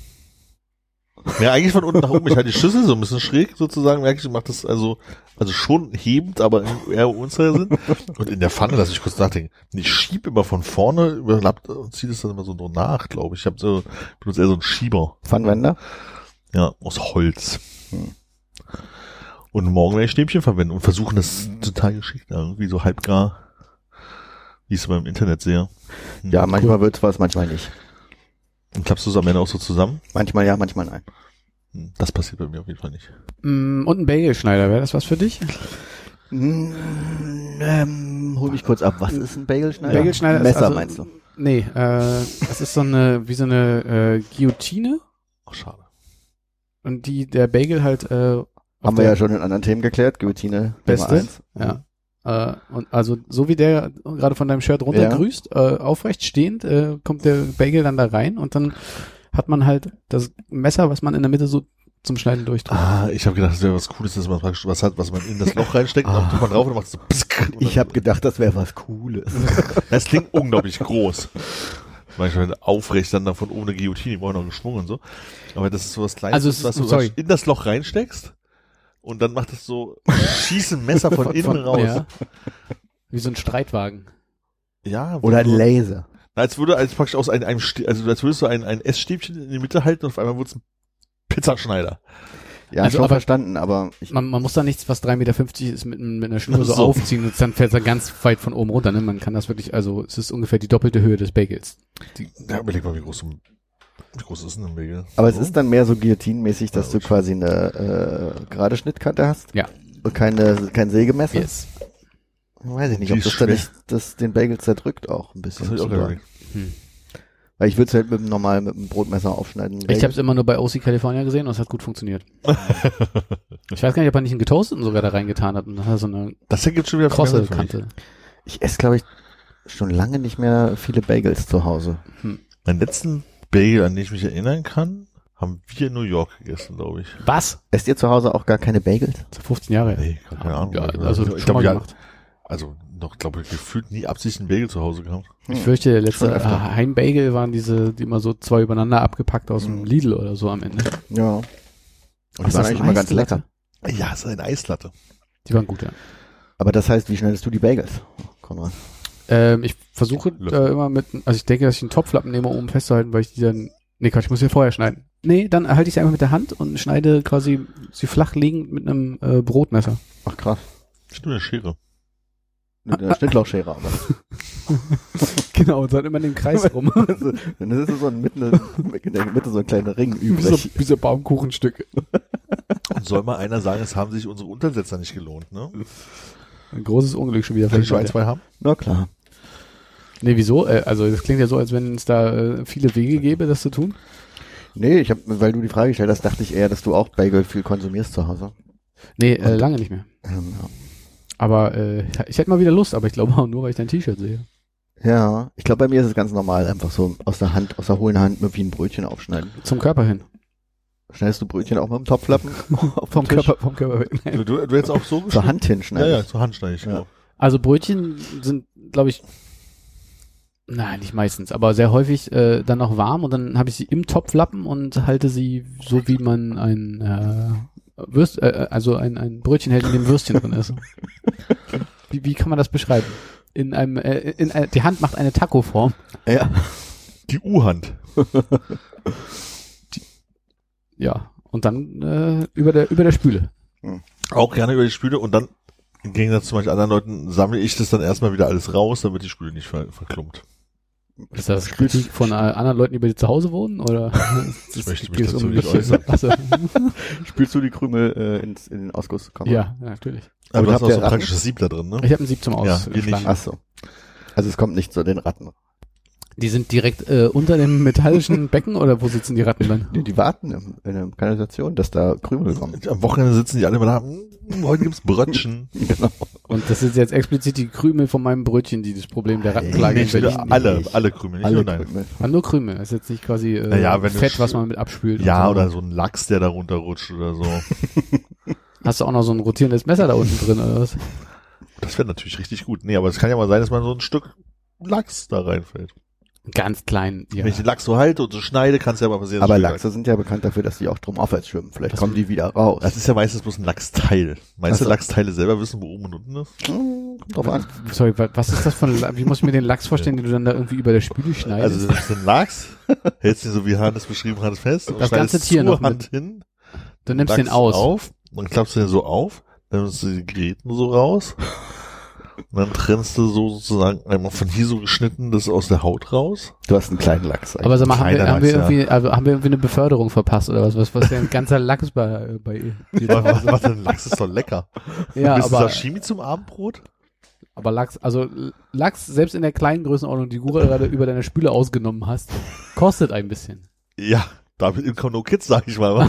Ja, eigentlich von unten nach oben. Ich halte die Schüssel so ein bisschen schräg sozusagen. Merke ich, macht das also, also schon hebend, aber eher Uhrzeigersinn. Und in der Pfanne, lass ich kurz nachdenken. Ich schieb immer von vorne, überlappt und ziehe das dann immer so nach, glaube ich. Ich habe so, benutze eher so einen Schieber. Pfannenwender? Ja, aus Holz. Hm. Und morgen werde ich Stäbchen verwenden und versuchen das total geschickt, irgendwie so halbgar, wie ich es beim Internet sehe. Hm. Ja, manchmal wird's was, manchmal nicht. Und klappst du es am Ende auch so zusammen? Manchmal ja, manchmal nein. Hm, Das passiert bei mir auf jeden Fall nicht. Mm, Und ein Bagelschneider, wäre das was für dich? Mm, ähm, hol mich kurz ab. Was ist ein Bagelschneider? Bagelschneider ist Messer also- meinst du? Nee, äh, das ist so eine, wie so eine äh, Guillotine Ach, schade. und die, der Bagel halt, äh, auf Haben wir der ja schon in anderen Themen geklärt. Guillotine Beste. Nummer eins. Ja. Äh, und also so wie der gerade von deinem Shirt runtergrüßt, äh, aufrecht stehend, äh, kommt der Bagel dann da rein und dann hat man halt das Messer, was man in der Mitte so zum Schneiden durchdrückt. Ah, ich habe gedacht, das wäre was Cooles, dass man praktisch was hat, was man in das Loch reinsteckt und dann tut man drauf und macht so psk, und Ich dann- habe gedacht, das wäre was Cooles. Das klingt unglaublich groß. Manchmal aufrecht dann da von oben eine Guillotine, die brauchen noch geschwungen und so. Aber das ist so was Kleines, Also es ist- was du sorry. in das Loch reinsteckst und dann macht es so, schießen Messer von, Von- innen von- raus. ja. Wie so ein Streitwagen. Ja. Oder ein so- Laser. Als würde, als praktisch aus einem, einem Stä- also als würdest du ein, ein Essstäbchen in die Mitte halten und auf einmal wird es ein Pizzaschneider. Ja, Also, schon aber- verstanden, aber ich, Man, man muss da nichts, was drei Meter fünfzig ist, mit, mit einer Schnur so, So. aufziehen und dann fällt er ganz weit von oben runter. Ne? Man kann das wirklich, also es ist ungefähr die doppelte Höhe des Bagels. Die, ja, überleg mal, wie groß, so ein- wie groß ist denn ein Bagel? aber es So? ist dann mehr so guillotinenmäßig, dass Ja, du quasi eine äh, gerade Schnittkante hast. Ja. Und keine, kein Sägemesser. Yes. Weiß ich nicht, Die ob ist das dann schwer. nicht das den Bagel zerdrückt auch ein bisschen. Das habe ich auch sogar. gedacht. Hm. Weil ich würde es halt mit dem normal mit dem Brotmesser aufschneiden. Ich habe es immer nur bei O C California gesehen und es hat gut funktioniert. Ich weiß gar nicht, ob er nicht einen getoasteten sogar da reingetan hat und dann hat er so eine Das ergibt schon wieder krosse Probleme für mich. Kante. Ich esse, glaube ich, schon lange nicht mehr viele Bagels zu Hause. Meinen letzten Bagel, an den ich mich erinnern kann, haben wir in New York gegessen, glaube ich. Was? Esst ihr zu Hause auch gar keine Bagels? Das ist fünfzehn Jahre her. Nee, keine Ahnung. Ja, also ich schon glaube, mal ja, gemacht. also noch, glaube ich, gefühlt nie absichtlich einen Bagel zu Hause gehabt. Ich fürchte, der letzte Schon öfter. Heimbagel waren diese, die immer so zwei übereinander abgepackt aus dem Mhm. Lidl oder so am Ende. Ja. Und die Ist waren das eigentlich eine immer ganz Eislatte? lecker. Ja, es ist eine Eislatte. Die waren gut, ja. Aber das heißt, wie schneidest du die Bagels, Konrad? Ähm, ich versuche Löffel. äh, immer mit, also ich denke, dass ich einen Topflappen nehme, um festzuhalten, weil ich die dann, nee, Quatsch, ich muss sie vorher schneiden. Nee, dann halte ich sie einfach mit der Hand und schneide quasi sie flach liegend mit einem äh, Brotmesser. Ach krass. Stimmt, eine Schere. Mit einer Schnittlauchschere aber. Genau, und dann immer in den Kreis rum. Also, dann ist es so in, Mitte, in der Mitte so ein kleiner Ring wie, so, übrig. wie so Baumkuchenstücke. Und soll mal einer sagen, es haben sich unsere Untersetzer nicht gelohnt, ne? Ein großes Unglück schon wieder. Kann ich schon ein, zwei haben? Na klar. Nee, wieso? Äh, also das klingt ja so, als wenn es da äh, viele Wege gäbe, das zu tun. Nee, ich hab, weil du die Frage gestellt hast, dachte ich eher, dass du auch Bagel viel konsumierst zu Hause. Nee, äh, lange nicht mehr. Ähm, Aber äh, ich hätte mal wieder Lust, aber ich glaube auch nur, weil ich dein T-Shirt sehe. ja, ich glaube, bei mir ist es ganz normal, einfach so aus der Hand, aus der hohlen Hand mit wie ein Brötchen aufschneiden. Zum Körper hin. Schneidest du Brötchen auch mit dem Topflappen auf Vom den Tisch? Körper, vom Körper weg. Nein. Du, du, du hättest auch so Zur geschnitten? Hand Ja, hinschneiden. ja, zur Hand schneide ich. Ja. Genau. Also Brötchen sind, glaube ich, nein, nicht meistens, aber sehr häufig äh, dann noch warm und dann habe ich sie im Topflappen und halte sie so, wie man ein äh, Würst, äh, also ein, ein Brötchen hält, in dem Würstchen drin ist. Wie, wie kann man das beschreiben? In einem, äh, in, äh, die Hand macht eine Taco-Form. Ja. Die U-Hand. Ja. Und dann äh, über der über der Spüle. Auch gerne über die Spüle und dann, im Gegensatz zu manchen anderen Leuten, sammle ich das dann erstmal wieder alles raus, damit die Spüle nicht ver verklumpt. Ist das Kritik von äh, anderen Leuten, die bei dir zu Hause wohnen? Oder? Ich möchte mich Geht's dazu um nicht dich? äußern. Achso. Spülst du die Krümel äh, ins, in den Ausguss? Konrad? Ja, ja, natürlich. Aber Aber du hast habt auch ihr so ein Ratten? praktisches Sieb da drin, ne? Ich habe ein Sieb zum Ja, wir Ausschlagen. nicht. Ach so. Also es kommt nicht zu den Ratten. Die sind direkt äh, unter dem metallischen Becken oder wo sitzen die Ratten dann? Die, die warten im, in der Kanalisation, dass da Krümel kommen. Am Wochenende sitzen die alle immer da, "Mm, heute gibt's Brötchen." Genau. Und das ist jetzt explizit die Krümel von meinem Brötchen, die das Problem der Rattenplage in Nicht Berlin. wieder alle, nicht. alle Krümel, nicht Alle nur nein. Krümel. Ah, nur Krümel. Das ist jetzt nicht quasi äh, Naja, wenn du Fett, sch- was man mit abspült. und Ja, so. oder so ein Lachs, der da runterrutscht oder so. Hast du auch noch so ein rotierendes Messer da unten drin oder was? Das wäre natürlich richtig gut. Nee, aber es kann ja mal sein, dass man so ein Stück Lachs da reinfällt. Ganz klein. Ja. Wenn ich den Lachs so halte und so schneide, kann es ja mal passieren. dass Aber ein Stück Lachse sind ja bekannt dafür, dass die auch drum aufwärts schwimmen. Vielleicht Das- kommen die wieder raus. Das ist ja meistens bloß ein Lachsteil. Meinst du, Ach so. Lachsteile selber wissen, wo oben und unten ist? Hm, kommt drauf an. Sorry, wa- was ist das von, La- wie muss ich mir den Lachs vorstellen, den du dann da irgendwie über der Spüle schneidest? Also, du nimmst den Lachs, hältst ihn so wie Hannes beschrieben hat, fest und Das ganze schneidest Tier zur noch mit. Hand hin. du nimmst Lachs den aus. auf, dann klappst du den so auf, dann nimmst du die Gräten so raus. Und dann trennst du so sozusagen einmal von hier so geschnitten das aus der Haut raus. Du hast einen kleinen Lachs. Aber sag mal, haben wir, Kleiner haben, wir Lachs, ja. irgendwie, also haben wir irgendwie eine Beförderung verpasst oder was? Was, was denn ein ganzer Lachs bei, bei dir? Was, was denn? Lachs ist doch lecker. Ja, Bist du aber, Sashimi zum Abendbrot? aber Lachs, also Lachs, selbst in der kleinen Größenordnung, die du gerade über deine Spüle ausgenommen hast, kostet ein bisschen. Ja, damit in No Kids, sag ich mal.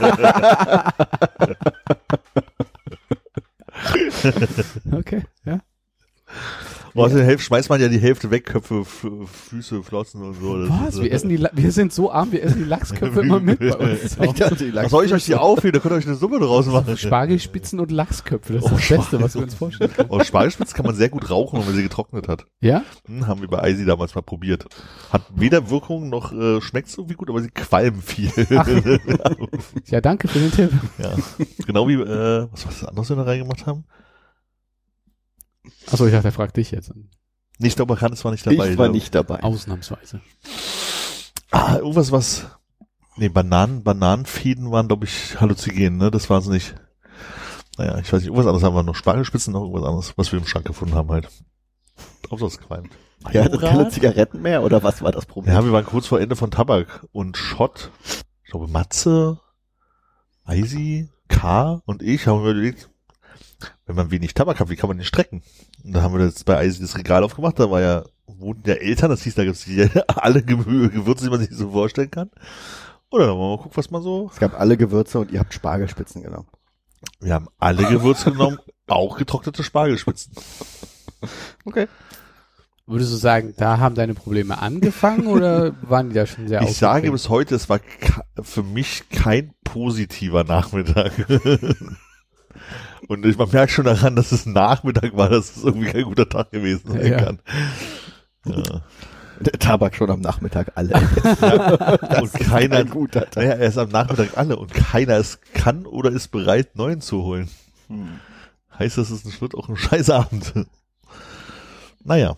Okay, ja. Und außerdem Hälfte, schmeißt man ja die Hälfte weg, Köpfe, F Füße, Flossen und so. Das Was? ist, Wir essen die, La- wir sind so arm, wir essen die Lachsköpfe immer mit bei uns. Ich dachte, die Was Lachs soll ich euch die aufheben? Da könnt ihr euch eine Suppe draus machen. Spargelspitzen und Lachsköpfe, das ist Oh, das Beste, was wir uns vorstellen können. Oh, Spargelspitze kann man sehr gut rauchen, wenn man sie getrocknet hat. Ja? Hm, haben wir bei Eisi damals mal probiert. Hat weder Wirkung noch äh, schmeckt so wie gut, aber sie qualmen viel. Ach. Ja, danke für den Tipp. Ja. Genau wie, äh, was war das anderes, was wir da reingemacht haben? Achso, ich dachte, er fragt dich jetzt. Nee, ich glaube, Hannes war nicht dabei. Ich war da- nicht dabei. Ausnahmsweise. Ah, irgendwas, was, nee, Bananen, Bananenfäden waren, glaube ich, halluzinogen, ne? Das war es nicht. Naja, ich weiß nicht, irgendwas anderes haben wir noch. Spargelspitzen, noch irgendwas anderes, was wir im Schrank gefunden haben halt. Auch das qualmt. Ja, hattet keine Zigaretten mehr oder was war das Problem? Ja, wir waren kurz vor Ende von Tabak und Schott, ich glaube Matze, Eisi, K und ich haben wir überlegt, wenn man wenig Tabak hat, wie kann man den strecken? Und da haben wir das bei Eisi das Regal aufgemacht, da war ja, wohnten ja Eltern, das hieß, da gibt's die, alle Gemü- Gewürze, die man sich so vorstellen kann. Oder dann wollen wir mal gucken, was man so, Es gab alle Gewürze und ihr habt Spargelspitzen genommen. wir haben alle Gewürze genommen, auch getrocknete Spargelspitzen. Okay. Würdest du sagen, da haben deine Probleme angefangen oder waren die da schon sehr Ich sage ausgeprägt? bis heute, es war ka- für mich kein positiver Nachmittag. Und ich, man merkt schon daran, dass es Nachmittag war, dass es irgendwie kein guter Tag gewesen sein Ja. kann. Ja. Der Tabak schon am Nachmittag alle. Und keiner, ein guter Tag. naja, er ist am Nachmittag alle und keiner ist kann oder ist bereit, neuen zu holen. Hm. Heißt, das ist ein Schritt auch ein Scheißabend. Naja.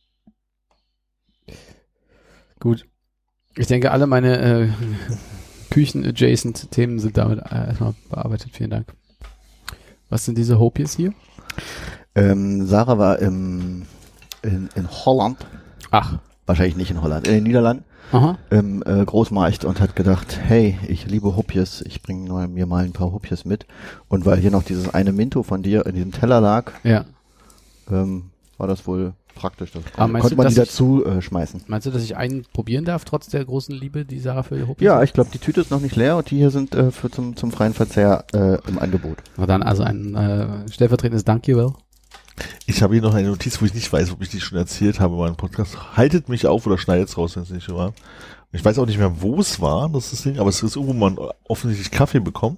Gut. Ich denke, alle meine äh, Küchen-adjacent Themen sind damit äh, erstmal bearbeitet. Vielen Dank. Was sind diese Hopies hier? Ähm, Sarah war im, in, in Holland, Ach. wahrscheinlich nicht in Holland, in den Niederlanden, Aha. im äh, Großmarkt und hat gedacht, hey, ich liebe Hopjes, ich bringe mir mal ein paar Hopjes mit. Und weil hier noch dieses eine Minto von dir in diesem Teller lag, Ja. ähm, war das wohl praktisch. Das Aber meinst konnte du, man die dass ich- dazu äh, schmeißen. Meinst du, dass ich einen probieren darf, trotz der großen Liebe, die Sarah für die Hopies Ja, hat? ich glaube, die Tüte ist noch nicht leer und die hier sind äh, für zum, zum freien Verzehr äh, im Angebot. Na dann also ein äh, stellvertretendes Dankjewel. Ich habe hier noch eine Notiz, wo ich nicht weiß, ob ich die schon erzählt habe in meinem Podcast. Haltet mich auf oder schneidet's raus, wenn es nicht so war. Ich weiß auch nicht mehr, wo es war, das ist das Ding, aber es ist irgendwo man offensichtlich Kaffee bekommen.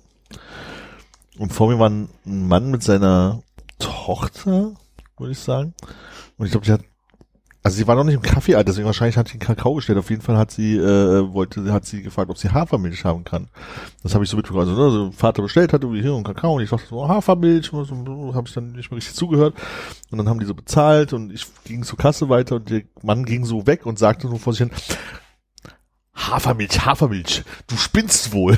Und vor mir war ein Mann mit seiner Tochter, würde ich sagen. Und ich glaube, die hat, also sie war noch nicht im Kaffeealter, deswegen wahrscheinlich hat sie einen Kakao bestellt. Auf jeden Fall hat sie, äh, wollte, hat sie gefragt, ob sie Hafermilch haben kann. Das habe ich so mitbekommen. Also, ne, also Vater bestellt hat irgendwie hier einen Kakao und ich dachte so, Hafermilch, so, so, habe ich dann nicht mehr richtig zugehört. Und dann haben die so bezahlt und ich ging zur Kasse weiter und der Mann ging so weg und sagte nur vor sich hin, Hafermilch, Hafermilch, du spinnst wohl.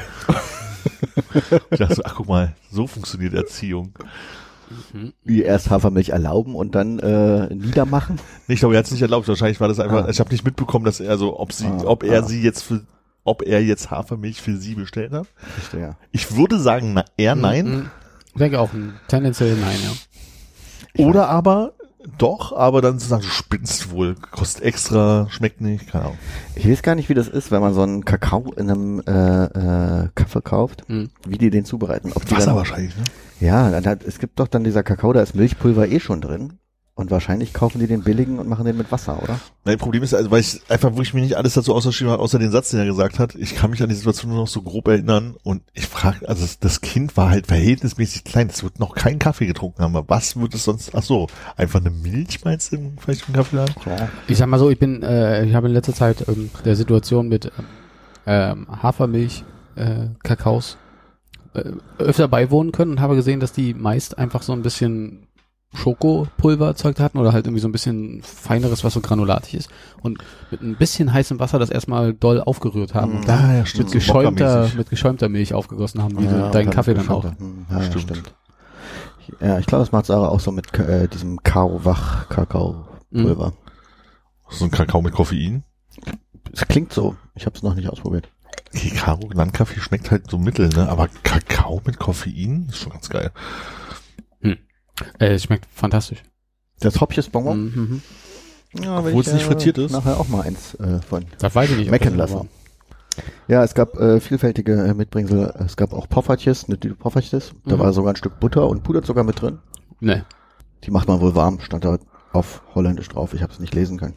Ich dachte so, ach guck mal, so funktioniert Erziehung. Wie erst Hafermilch erlauben und dann äh, niedermachen. Nee, ich glaube, er hat es nicht erlaubt. Wahrscheinlich war das einfach, Ah. ich habe nicht mitbekommen, dass er so, ob sie, Ah, ob er ah. sie jetzt für, ob er jetzt Hafermilch für sie bestellt hat. Verstehe. Ich würde sagen, na, eher nein. Mhm. Ich denke auch ein tendenziell nein, ja. Oder aber doch, aber dann zu sagen, du spinnst wohl, kostet extra, schmeckt nicht, keine Ahnung. Ich weiß gar nicht, wie das ist, wenn man so einen Kakao in einem äh, äh, Kaffee kauft, Mhm. wie die den zubereiten. Ob die Wasser dann, wahrscheinlich, ne? Ja, dann hat, es gibt doch dann dieser Kakao, da ist Milchpulver eh schon drin. Und wahrscheinlich kaufen die den billigen und machen den mit Wasser, oder? Mein Problem ist, also, weil ich einfach wirklich mir nicht alles dazu ausgeschrieben habe, außer den Satz, den er gesagt hat. Ich kann mich an die Situation nur noch so grob erinnern und ich frage, also das, das Kind war halt verhältnismäßig klein, es wird noch keinen Kaffee getrunken haben, aber was wird es sonst, ach so, einfach eine Milch meinst du im- vielleicht im Kaffeeladen? Ja. Ich sag mal so, ich bin, äh, ich habe in letzter Zeit ähm, der Situation mit ähm, Hafermilch, äh, Kakaos äh, öfter beiwohnen können und habe gesehen, dass die meist einfach so ein bisschen Schokopulver erzeugt hatten oder halt irgendwie so ein bisschen feineres, was so granulatig ist und mit ein bisschen heißem Wasser das erstmal doll aufgerührt haben und dann Ah, ja, mit stimmt, so geschäumter, mockermäßig. mit geschäumter Milch aufgegossen haben, wie Ja, du und deinen dann Kaffee dann auch. geschäumter. Hm, ja, Stimmt. stimmt. stimmt. Ja, ich glaube, das macht Sarah auch so mit äh, diesem Karo-Wach-Kakao-Pulver. So ein Kakao mit Koffein. Es klingt so. Ich habe es noch nicht ausprobiert. Okay, Karo Landkaffee schmeckt halt so mittel, ne? Aber Kakao mit Koffein ist schon ganz geil. Äh, es schmeckt fantastisch. Das Hopjes-Bonbon? Mhm. Ja, will Obwohl ich, es nicht frittiert ist. Nachher auch mal eins äh, von Das weiß ich nicht. ob mecken das so lassen. Ja, es gab äh, vielfältige äh, Mitbringsel. Es gab auch Poffertjes, eine Tüte Poffertjes. Da Mhm. war sogar ein Stück Butter und Puderzucker mit drin. war. Nee. Die macht man wohl warm, stand da auf Holländisch drauf. Ich habe es nicht lesen können.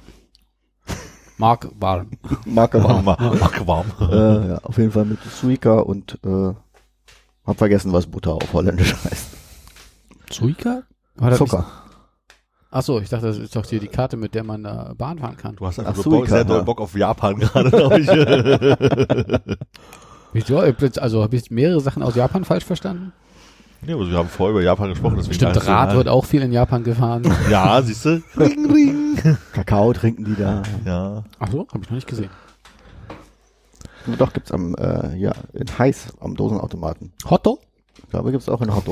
Mark warm. Marke Warm. Ach, warm. äh, ja, auf jeden Fall mit Suika und äh, hab vergessen, was Butter auf Holländisch heißt. Suika? War das Zucker. nicht- Ach so, ich dachte, das ist doch hier die Karte, mit der man da Bahn fahren kann. Du hast einfach Ach, nur Suika, Bock, sehr doll ja. Bock auf Japan gerade, glaube ich. Ich, ja, also habe ich mehrere Sachen aus Japan falsch verstanden? Ja, aber wir haben vorher über Japan gesprochen. Deswegen Stimmt, dachte ich, Rad ja, wird auch viel in Japan gefahren. Ja, siehst du? Ring, ring. Kakao trinken die da. Ja. Ach so, habe ich noch nicht gesehen. Doch, gibt's am, äh, ja, in Heiß am Dosenautomaten. Hotto? Ich glaube, gibt's auch in Hotto.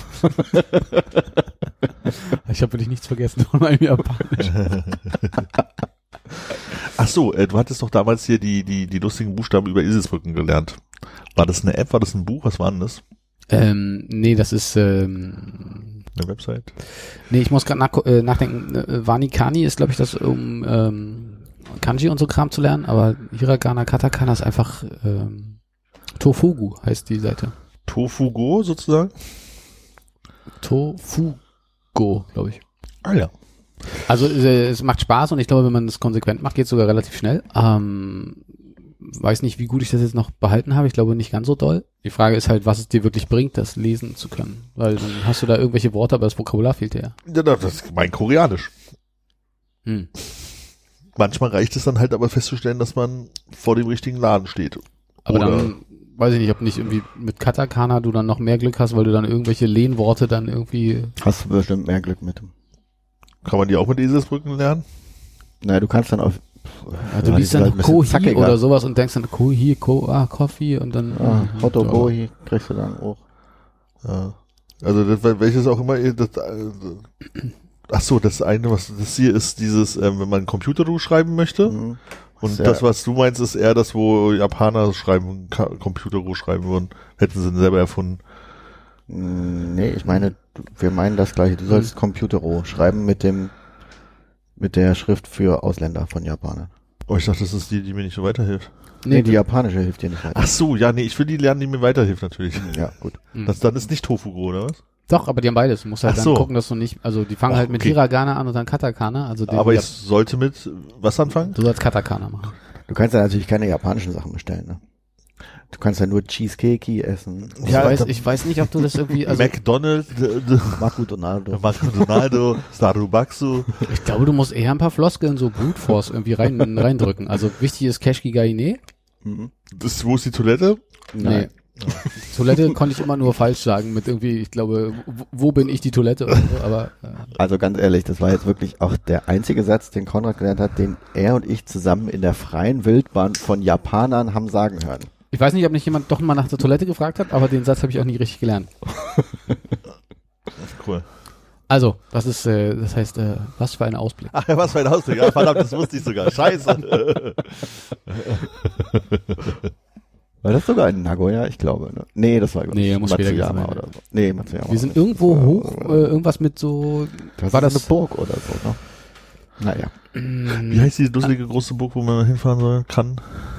Ich habe wirklich nichts vergessen von meinem Japanisch. Ach so, äh, du hattest doch damals hier die, die, die lustigen Buchstaben über Eselsbrücken gelernt. War das eine App, war das ein Buch? Was war denn das? ähm, nee, das ist, ähm, Eine Website? nee, ich muss gerade nach, äh, nachdenken. Äh, Wanikani ist, glaube ich, das, um ähm, Kanji und so Kram zu lernen, aber Hiragana, Katakana ist einfach ähm, Tofugu heißt die Seite. Tofugo sozusagen? Tofugo, glaube ich. Ah ja. Also äh, es macht Spaß und ich glaube, wenn man das konsequent macht, geht es sogar relativ schnell. Ähm, weiß nicht, wie gut ich das jetzt noch behalten habe. Ich glaube nicht ganz so doll. Die Frage ist halt, was es dir wirklich bringt, das lesen zu können. Weil dann hast du da irgendwelche Worte, aber das Vokabular fehlt dir ja. Ja, das ist mein Koreanisch. Hm. Manchmal reicht es dann halt aber festzustellen, dass man vor dem richtigen Laden steht. Aber Oder dann weiß ich nicht, ob nicht irgendwie mit Katakana du dann noch mehr Glück hast, weil du dann irgendwelche Lehnworte dann irgendwie... Hast du bestimmt mehr Glück mit. kann man die auch mit Eselsbrücken lernen? Naja, du kannst dann auf... Ja, du Ja, liest die sind halt dann ein bisschen Kohi zackiger. oder sowas und denkst dann Kohi, Ko, ah, Coffee und dann... Ah, mhm, Hotto ja. Bohi kriegst du dann auch. Ja. Also das, welches auch immer, das, äh, ach so, das eine, was das hier ist, dieses, ähm, wenn man Computerru schreiben möchte. Mhm. Und Sehr- das, was du meinst, ist eher das, wo Japaner schreiben, Ka- Computerru schreiben würden. Hätten sie selber erfunden. Mm, Nee, ich meine, du- wir meinen das gleiche. Du sollst Computero schreiben mit dem, mit der Schrift für Ausländer von Japanern. Oh, ich dachte, das ist die, die mir nicht so weiterhilft. Nee, Nee, die japanische hilft dir nicht weiter. Ach so, ja, nee, ich will die lernen, die mir weiterhilft natürlich. Ja, gut. Mhm. Das dann ist nicht Tofugo, oder was? Doch, aber die haben beides. Du musst halt Ach dann so. gucken, dass du nicht, also die fangen Ach, halt mit okay. Hiragana an und dann Katakana. Also den, Aber ja, ich sollte mit was anfangen? du sollst Katakana machen. Du kannst ja natürlich keine japanischen Sachen bestellen, ne? Du kannst ja nur Cheesecake essen. Ich, Ja, weiß, da- ich weiß nicht, ob du das irgendwie, also McDonald's, d- d- Maku Donaldo. McDonaldo, Starbucks. ich glaube, du musst eher ein paar Floskeln so Brute Force irgendwie rein, reindrücken. Also wichtig ist Keshki Gaine. Mhm. Das, wo ist die Toilette? Nee. Toilette konnte ich immer nur falsch sagen mit irgendwie, ich glaube, wo, wo bin ich die Toilette oder so, aber äh, Also ganz ehrlich, das war jetzt wirklich auch der einzige Satz, den Konrad gelernt hat, den er und ich zusammen in der freien Wildbahn von Japanern haben sagen hören. ich weiß nicht, ob nicht jemand doch mal nach der Toilette gefragt hat, aber den Satz habe ich auch nie richtig gelernt. Cool. Also, das ist, äh, das heißt, äh, was für ein Ausblick. Ach ja, was für ein Ausdruck. Ja, verdammt, das wusste ich sogar. Scheiße. War das sogar in Nagoya? Ich glaube, ne? Nee, das war glaube Nee, ich muss später Matsuyama gewesen sein. oder so. Nee, Matsuyama. Wir sind irgendwo hoch, äh, irgendwas mit so, das war war das das- eine Burg oder so, ne? Naja. Wie heißt die dusselige große Burg, wo man hinfahren soll, kann?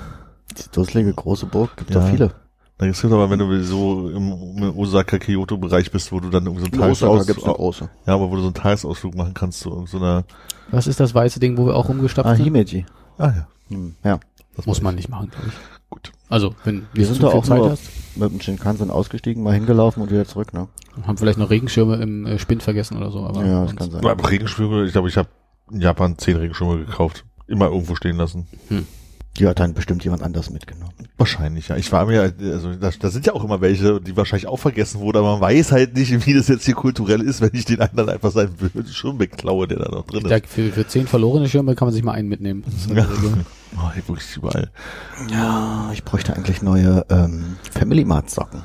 Die dusselige große Burg, gibt Ja. doch viele. Da gibt's aber, wenn du so im, im Osaka-Kyoto-Bereich bist, wo du dann irgendwie so einen In Osaka Tagesausflug, gibt's eine große. ja, aber wo du so einen Tagesausflug machen kannst zu irgendeiner, was ist das weiße Ding, wo wir auch rumgestapft Ah, sind? Himeji. ah ja. Hm, ja. Das Muss weiß man ich. nicht machen, glaube ich. Gut. Also, wenn Wir du sind zu da viel auch Zeit nur hast, mit dem Shinkansen ausgestiegen, mal hingelaufen und wieder zurück, ne? haben vielleicht noch Regenschirme im äh, Spind vergessen oder so. Aber Ja, das sonst- kann sein. Aber Regenschirme, ich glaube, ich habe in Japan zehn Regenschirme gekauft. Immer irgendwo stehen lassen. Die hat dann bestimmt jemand anders mitgenommen. Wahrscheinlich, ja. Ich war mir, also da, da sind ja auch immer welche, die wahrscheinlich auch vergessen wurden, aber man weiß halt nicht, wie das jetzt hier kulturell ist, wenn ich den anderen einfach seinen Schirm wegklaue, der da noch drin Da, ist. für, für zehn verlorene Schirme kann man sich mal einen mitnehmen. Das ist eine Ja. Regel. Oh, hier wirklich überall. Ja, ich bräuchte eigentlich neue ähm, Family Mart Socken.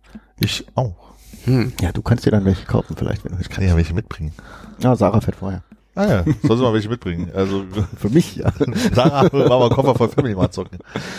Ich auch. Hm. Ja, du kannst dir dann welche kaufen vielleicht, wenn du Ich kann ja welche mitbringen. Ja, Sarah fährt vorher. Ah ja, soll sie mal welche mitbringen. Also Für mich, ja. Sarah, machen wir einen Koffer voll Family Mart Socken.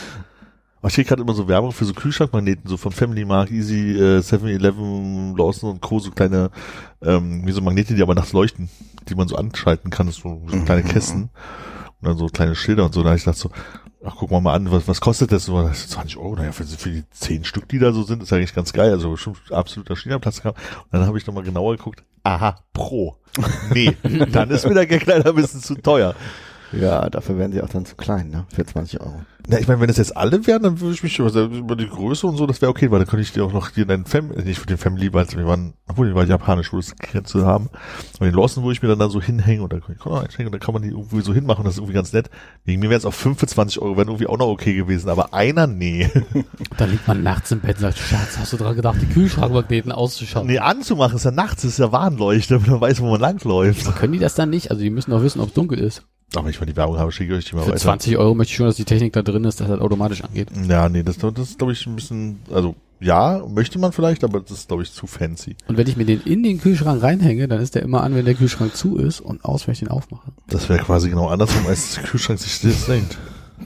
Aber ich krieg gerade immer so Werbung für so Kühlschrankmagneten, so von Family Mart, Easy, äh, seven eleven, Lawson und Co., so kleine, ähm, wie so Magnete, die aber nachts leuchten, die man so anschalten kann, das so, so kleine Kästen und dann so kleine Schilder und so. Da hab ich gedacht so, ach, guck mal mal an, was, was kostet das so? Das ist zwanzig Euro, naja, für, für die zehn Stück, die da so sind, ist ja eigentlich ganz geil, also schon absoluter China-Platz gehabt. Und dann habe ich nochmal genauer geguckt, aha, pro. Nee, dann ist mir der Gag leider ein bisschen zu teuer. Ja, dafür werden sie auch dann zu klein, ne? Für zwanzig Euro. Na, ich meine, wenn das jetzt alle wären, dann würde ich mich über über die Größe und so, das wäre okay, weil dann könnte ich dir auch noch hier deinen Family, nicht für den Family, weil wir waren, obwohl die war japanisch, wo das Grenze haben. Aber den Lawson, wo ich mir dann da so hinhänge und da kann ich einhängen und dann kann man die irgendwie so hinmachen, das ist irgendwie ganz nett. Wegen mir wären es auch fünfundzwanzig Euro, wären irgendwie auch noch okay gewesen, aber einer, nee. Da liegt man nachts im Bett und sagt, Schatz, hast du dran gedacht, die Kühlschrankmagneten auszuschauen? Nee, anzumachen ist ja nachts, ist ja Warnleuchte, damit man weiß, wo man langläuft. Können die das dann nicht? Also die müssen doch wissen, ob es dunkel ist. Aber ich, wenn die Werbung habe, schicke ich euch die mal Für weiter. zwanzig Euro möchte ich schon, dass die Technik da drin ist, dass das automatisch angeht. Ja, nee, das, das ist, glaube ich, ein bisschen, also, ja, möchte man vielleicht, aber das ist, glaube ich, zu fancy. Und wenn ich mir den in den Kühlschrank reinhänge, dann ist der immer an, wenn der Kühlschrank zu ist und aus, wenn ich den aufmache. Das wäre quasi genau andersrum, als der Kühlschrank sich das denkt.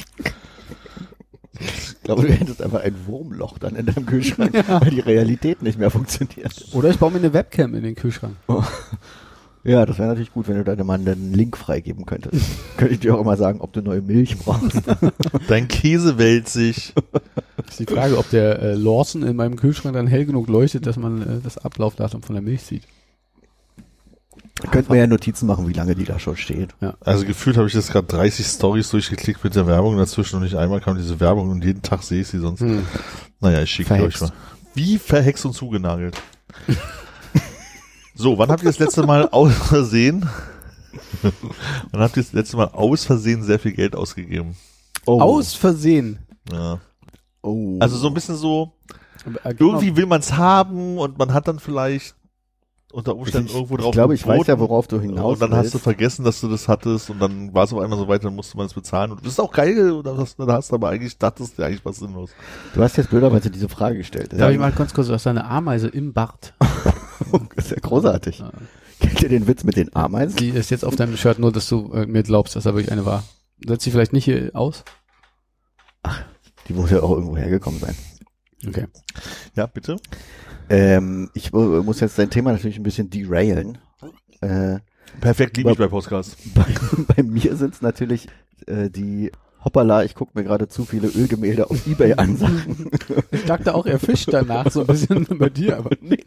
Ich glaube, du hättest einfach ein Wurmloch dann in deinem Kühlschrank, weil die Realität nicht mehr funktioniert. Oder ich baue mir eine Webcam in den Kühlschrank. Ja, das wäre natürlich gut, wenn du deinem Mann einen Link freigeben könntest. Könnte ich dir auch immer sagen, ob du neue Milch brauchst. Dein Käse wälzt sich. Ist die Frage, ob der äh, Lawson in meinem Kühlschrank dann hell genug leuchtet, dass man äh, das Ablaufdatum von der Milch sieht. Könnt mir ja Notizen machen, wie lange die da schon steht. Also gefühlt habe ich jetzt gerade dreißig Stories durchgeklickt mit der Werbung dazwischen und nicht einmal kam diese Werbung und jeden Tag sehe ich sie sonst. Hm. Naja, ich schicke euch mal. Wie verhext und zugenagelt. So, wann habt ihr das letzte Mal aus Versehen, wann habt ihr das letzte Mal aus Versehen sehr viel Geld ausgegeben? Oh. Aus Versehen? Ja. Oh. Also so ein bisschen so, irgendwie will man es haben und man hat dann vielleicht unter Umständen ich, irgendwo drauf Ich glaube, ich geboten. weiß ja, worauf du hinaus Und dann willst. hast du vergessen, dass du das hattest und dann war es auf einmal so weit, dann musste man es bezahlen und das ist auch geil, und dann hast, dann hast du aber eigentlich, dachtest du eigentlich was sinnlos. Du hast jetzt blöderweise diese Frage gestellt. Darf ich mal ganz kurz, du hast eine Ameise im Bart. Das ist ja großartig. Ja. Kennt ihr den Witz mit den Ameisen? Die ist jetzt auf deinem Shirt, nur dass du äh, mir glaubst, dass da wirklich eine war. Setzt sie vielleicht nicht hier aus? Ach, die muss ja auch irgendwo hergekommen sein. Okay. Ja, bitte? Ähm, ich äh, muss jetzt dein Thema natürlich ein bisschen derailen. Äh, Perfekt, liebe ich bei Podcasts. Bei, bei mir sind es natürlich äh, die Hoppala, ich gucke mir gerade zu viele Ölgemälde auf Ebay an. Ich dachte auch, er fischt danach so ein bisschen bei dir, aber nee.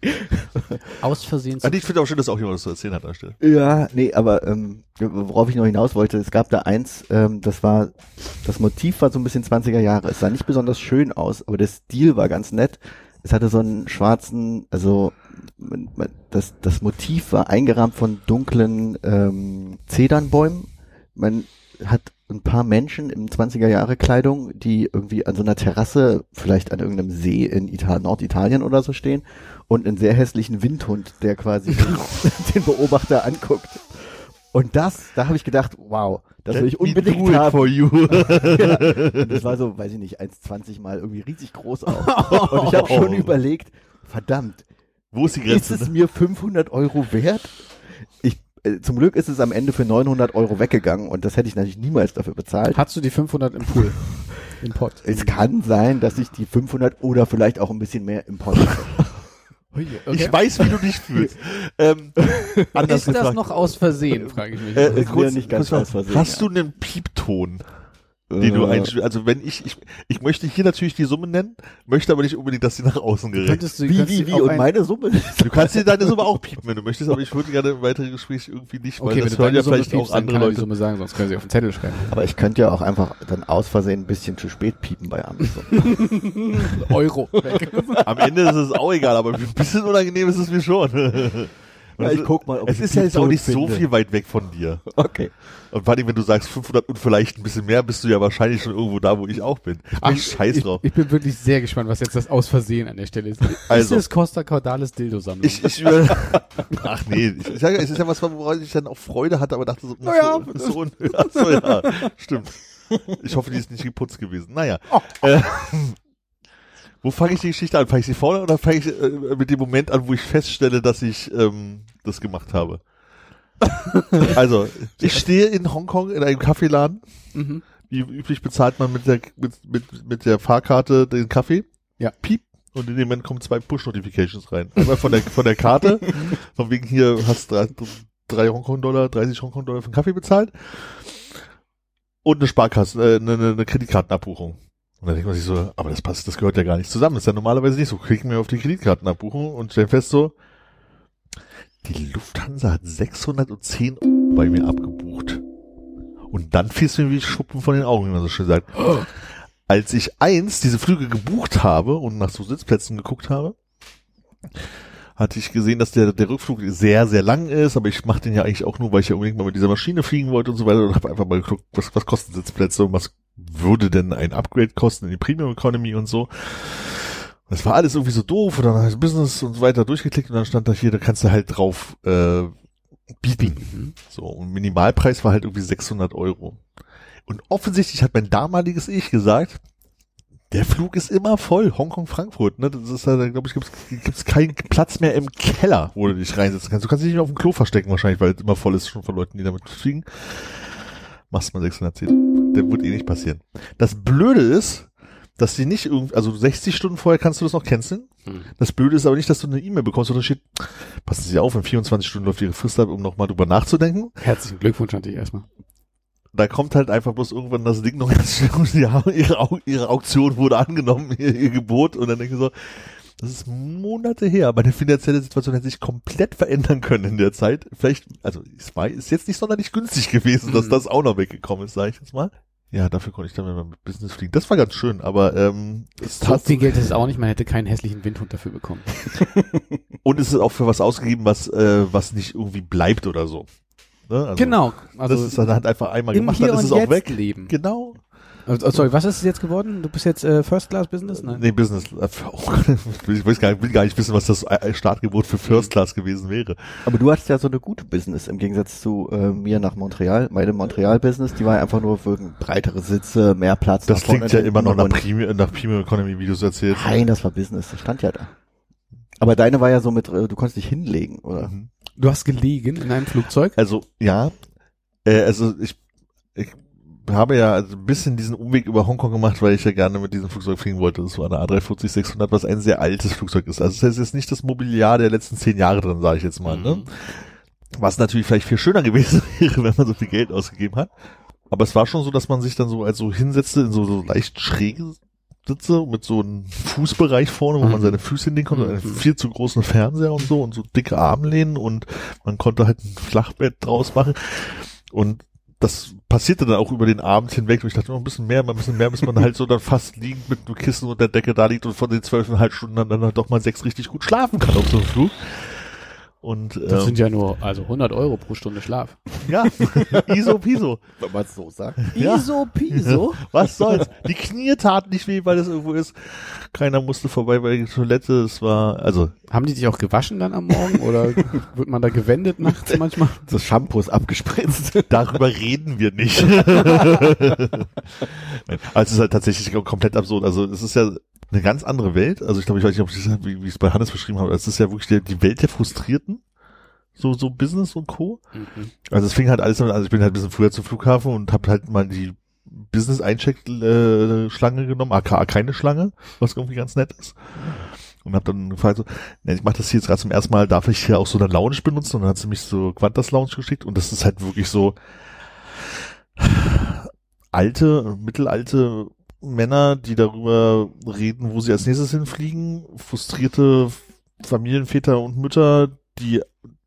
Aus Versehen. Also ich finde auch schön, dass auch jemand was zu erzählen hat an der Stelle. Ja, nee, aber ähm, worauf ich noch hinaus wollte, es gab da eins, ähm, das war, das Motiv war so ein bisschen zwanziger Jahre. Es sah nicht besonders schön aus, aber der Stil war ganz nett. Es hatte so einen schwarzen, also das, das Motiv war eingerahmt von dunklen ähm, Zedernbäumen. Man hat ein paar Menschen in zwanziger Jahre Kleidung, die irgendwie an so einer Terrasse, vielleicht an irgendeinem See in Italien, Norditalien oder so stehen und einen sehr hässlichen Windhund, der quasi den Beobachter anguckt. Und das, da habe ich gedacht, wow, das will ich unbedingt haben. For you. Ja, und das war so, weiß ich nicht, eins Komma zwanzig mal irgendwie riesig groß auch. Und ich habe schon überlegt, verdammt, wo ist die Grenze? Ist es mir fünfhundert Euro wert? Ich Zum Glück ist es am Ende für neunhundert Euro weggegangen und das hätte ich natürlich niemals dafür bezahlt. Hast du die fünfhundert im Pool? Im Pott? Es kann sein, dass ich die fünfhundert oder vielleicht auch ein bisschen mehr im Pott habe. Okay. Ich weiß, wie du dich fühlst. ähm, ist das gefragt. Noch aus Versehen, frage ich mich. Äh, äh, kurz, nicht ganz aus Versehen, hast ja. du einen Piepton? Die du einspielst. Also wenn ich, ich, ich möchte hier natürlich die Summe nennen, möchte aber nicht unbedingt, dass sie nach außen gerät. Du, wie, wie, wie, und meine Summe? Du kannst dir deine Summe auch piepen, wenn du möchtest, aber ich würde gerne im weiteren Gespräch irgendwie nicht, weil okay, das wenn hören ja Summe vielleicht piepst, auch andere kann Leute. Die Summe sagen, sonst können sie auf den Zettel schreiben. Aber ich könnte ja auch einfach dann aus Versehen ein bisschen zu spät piepen bei Amazon. Euro. Am Ende ist es auch egal, aber ein bisschen unangenehm ist es mir schon. Ja, ich guck mal, ob es ich ist ja jetzt auch nicht finde. so viel weit weg von dir. Okay. Und vor allem, wenn du sagst fünfhundert und vielleicht ein bisschen mehr, bist du ja wahrscheinlich schon irgendwo da, wo ich auch bin. Ach, scheiß drauf. Ich, ich bin wirklich sehr gespannt, was jetzt das aus Versehen an der Stelle ist. Also, ist es Costa Cordalis Dildo-Sammlung? Ich, ich will, ach nee, ich, ich sage, es ist ja was, woran ich dann auch Freude hatte, aber dachte so, naja, so, so, ja, so, ja, stimmt. Ich hoffe, die ist nicht geputzt gewesen. Naja. Oh. Äh, wo fange ich die Geschichte an? Fange ich sie vorne oder fange ich äh, mit dem Moment an, wo ich feststelle, dass ich ähm, das gemacht habe? Also, ich stehe in Hongkong in einem Kaffeeladen. Mhm. Wie üblich bezahlt man mit der mit, mit, mit der Fahrkarte den Kaffee. Ja. Piep. Und in dem Moment kommen zwei Push-Notifications rein. Einmal von der von der Karte, von wegen hier hast drei, drei Hongkong-Dollar, dreißig Hongkong-Dollar für den Kaffee bezahlt. Und eine Sparkasse, äh, eine, eine Kreditkartenabbuchung. Und dann denkt man sich so, aber das passt, das gehört ja gar nicht zusammen. Das ist ja normalerweise nicht so. Klicken wir auf die Kreditkartenabbuchung und stellen fest so, die Lufthansa hat sechshundertzehn Euro bei mir abgebucht. Und dann fiel es mir wie Schuppen von den Augen, wie man so schön sagt. Oh. Als ich eins diese Flüge gebucht habe und nach so Sitzplätzen geguckt habe, hatte ich gesehen, dass der, der Rückflug sehr, sehr lang ist, aber ich mache den ja eigentlich auch nur, weil ich ja unbedingt mal mit dieser Maschine fliegen wollte und so weiter und habe einfach mal geguckt, was, was kosten Sitzplätze und was würde denn ein Upgrade kosten in die Premium Economy und so. Das war alles irgendwie so doof und dann habe ich Business und so weiter durchgeklickt und dann stand da hier, da kannst du halt drauf äh, bieten. Mhm. So, und Minimalpreis war halt irgendwie sechshundert Euro. Und offensichtlich hat mein damaliges Ich gesagt, der Flug ist immer voll, Hongkong-Frankfurt, ne? Das ist da, glaube ich, gibt's, gibt's keinen Platz mehr im Keller, wo du dich reinsetzen kannst. Du kannst dich nicht mehr auf dem Klo verstecken wahrscheinlich, weil es immer voll ist schon von Leuten, die damit fliegen. Machst mal sechshundertzehn. Der wird eh nicht passieren. Das Blöde ist, dass die nicht irgendwie, also sechzig Stunden vorher kannst du das noch canceln. Hm. Das Blöde ist aber nicht, dass du eine E-Mail bekommst, wo da steht, passen Sie auf, in vierundzwanzig Stunden läuft Ihre Frist ab, um nochmal drüber nachzudenken. Herzlichen Glückwunsch an dich erstmal. Da kommt halt einfach bloß irgendwann das Ding noch ganz schnell und ja, ihre, ihre Auktion wurde angenommen, ihr, ihr Gebot und dann denke ich so, Das ist Monate her. Meine finanzielle Situation hätte sich komplett verändern können in der Zeit. Vielleicht, also es war, ist jetzt nicht sonderlich günstig gewesen, dass das auch noch weggekommen ist, sage ich jetzt mal. Ja, dafür konnte ich dann mal mit Business fliegen. Das war ganz schön, aber ähm, es so viel Geld ist es auch nicht, man hätte keinen hässlichen Windhund dafür bekommen. Und es ist auch für was ausgegeben, was äh, was nicht irgendwie bleibt oder so. Ne? Also, genau. Also das ist dann halt einfach einmal im gemacht, Hier dann ist und es auch weg. Leben. Genau. Oh, sorry, was ist es jetzt geworden? Du bist jetzt äh, First Class Business? Nein. Nee, Business. Ich weiß gar nicht, will gar nicht wissen, was das Startgebot für First Class gewesen wäre. Aber du hattest ja so eine gute Business im Gegensatz zu äh, mir nach Montreal. Meine Montreal-Business, die war ja einfach nur für breitere Sitze, mehr Platz. Das klingt ja immer noch nach und- Premium, nach Premium Economy, wie du es erzählst. Nein, das war Business, das stand ja da. Aber deine war ja so mit, äh, du konntest dich hinlegen, oder? Mhm. Du hast gelegen in einem Flugzeug? Also, ja, äh, also ich, ich habe ja also ein bisschen diesen Umweg über Hongkong gemacht, weil ich ja gerne mit diesem Flugzeug fliegen wollte. Das war eine A drei vierzig sechshundert, was ein sehr altes Flugzeug ist. Also es ist jetzt nicht das Mobiliar der letzten zehn Jahre drin, sage ich jetzt mal. Ne? Was natürlich vielleicht viel schöner gewesen wäre, wenn man so viel Geld ausgegeben hat. Aber es war schon so, dass man sich dann so also hinsetzte in so, so leicht schräge Sitze mit so einem Fußbereich vorne, wo Mhm. man seine Füße hinlegen konnte, Mhm. einen viel zu großen Fernseher und so und so dicke Armlehnen und man konnte halt ein Flachbett draus machen. Und das passierte dann auch über den Abend hinweg. Und ich dachte, noch ein bisschen mehr, ein bisschen mehr, bis man halt so dann fast liegend mit einem Kissen und der Decke da liegt und von den zwölfeinhalb Stunden dann, dann doch mal sechs richtig gut schlafen kann auf so einem Flug. Und Das ähm, sind ja nur also hundert Euro pro Stunde Schlaf. ja, iso piso. Wenn man es so sagt. Ja. Iso piso. Was soll's? Die Knie taten nicht weh, weil das irgendwo ist. Keiner musste vorbei bei der Toilette. Es war, also, Haben die dich auch gewaschen dann am Morgen oder wird man da gewendet nachts manchmal? Das Shampoo ist abgespritzt. darüber reden wir nicht. Nein, also es ist halt tatsächlich komplett absurd. Also es ist ja eine ganz andere Welt. Also ich glaube, ich weiß nicht, ob ich das, wie, wie ich es bei Hannes beschrieben habe. Es ist ja wirklich die, die Welt der Frustrierten. So, so Business und Co. Mhm. Also es fing halt alles damit an. Also ich bin halt ein bisschen früher zum Flughafen und habe halt mal die Business-Eincheck-Schlange genommen, aka keine Schlange, was irgendwie ganz nett ist. Und habe dann gefragt, so, ne, ich mache das hier jetzt gerade zum ersten Mal, darf ich hier auch so eine Lounge benutzen? Und dann hat sie mich so Qantas Lounge geschickt und das ist halt wirklich so alte, mittelalte Männer, die darüber reden, wo sie als nächstes hinfliegen, frustrierte Familienväter und Mütter, die,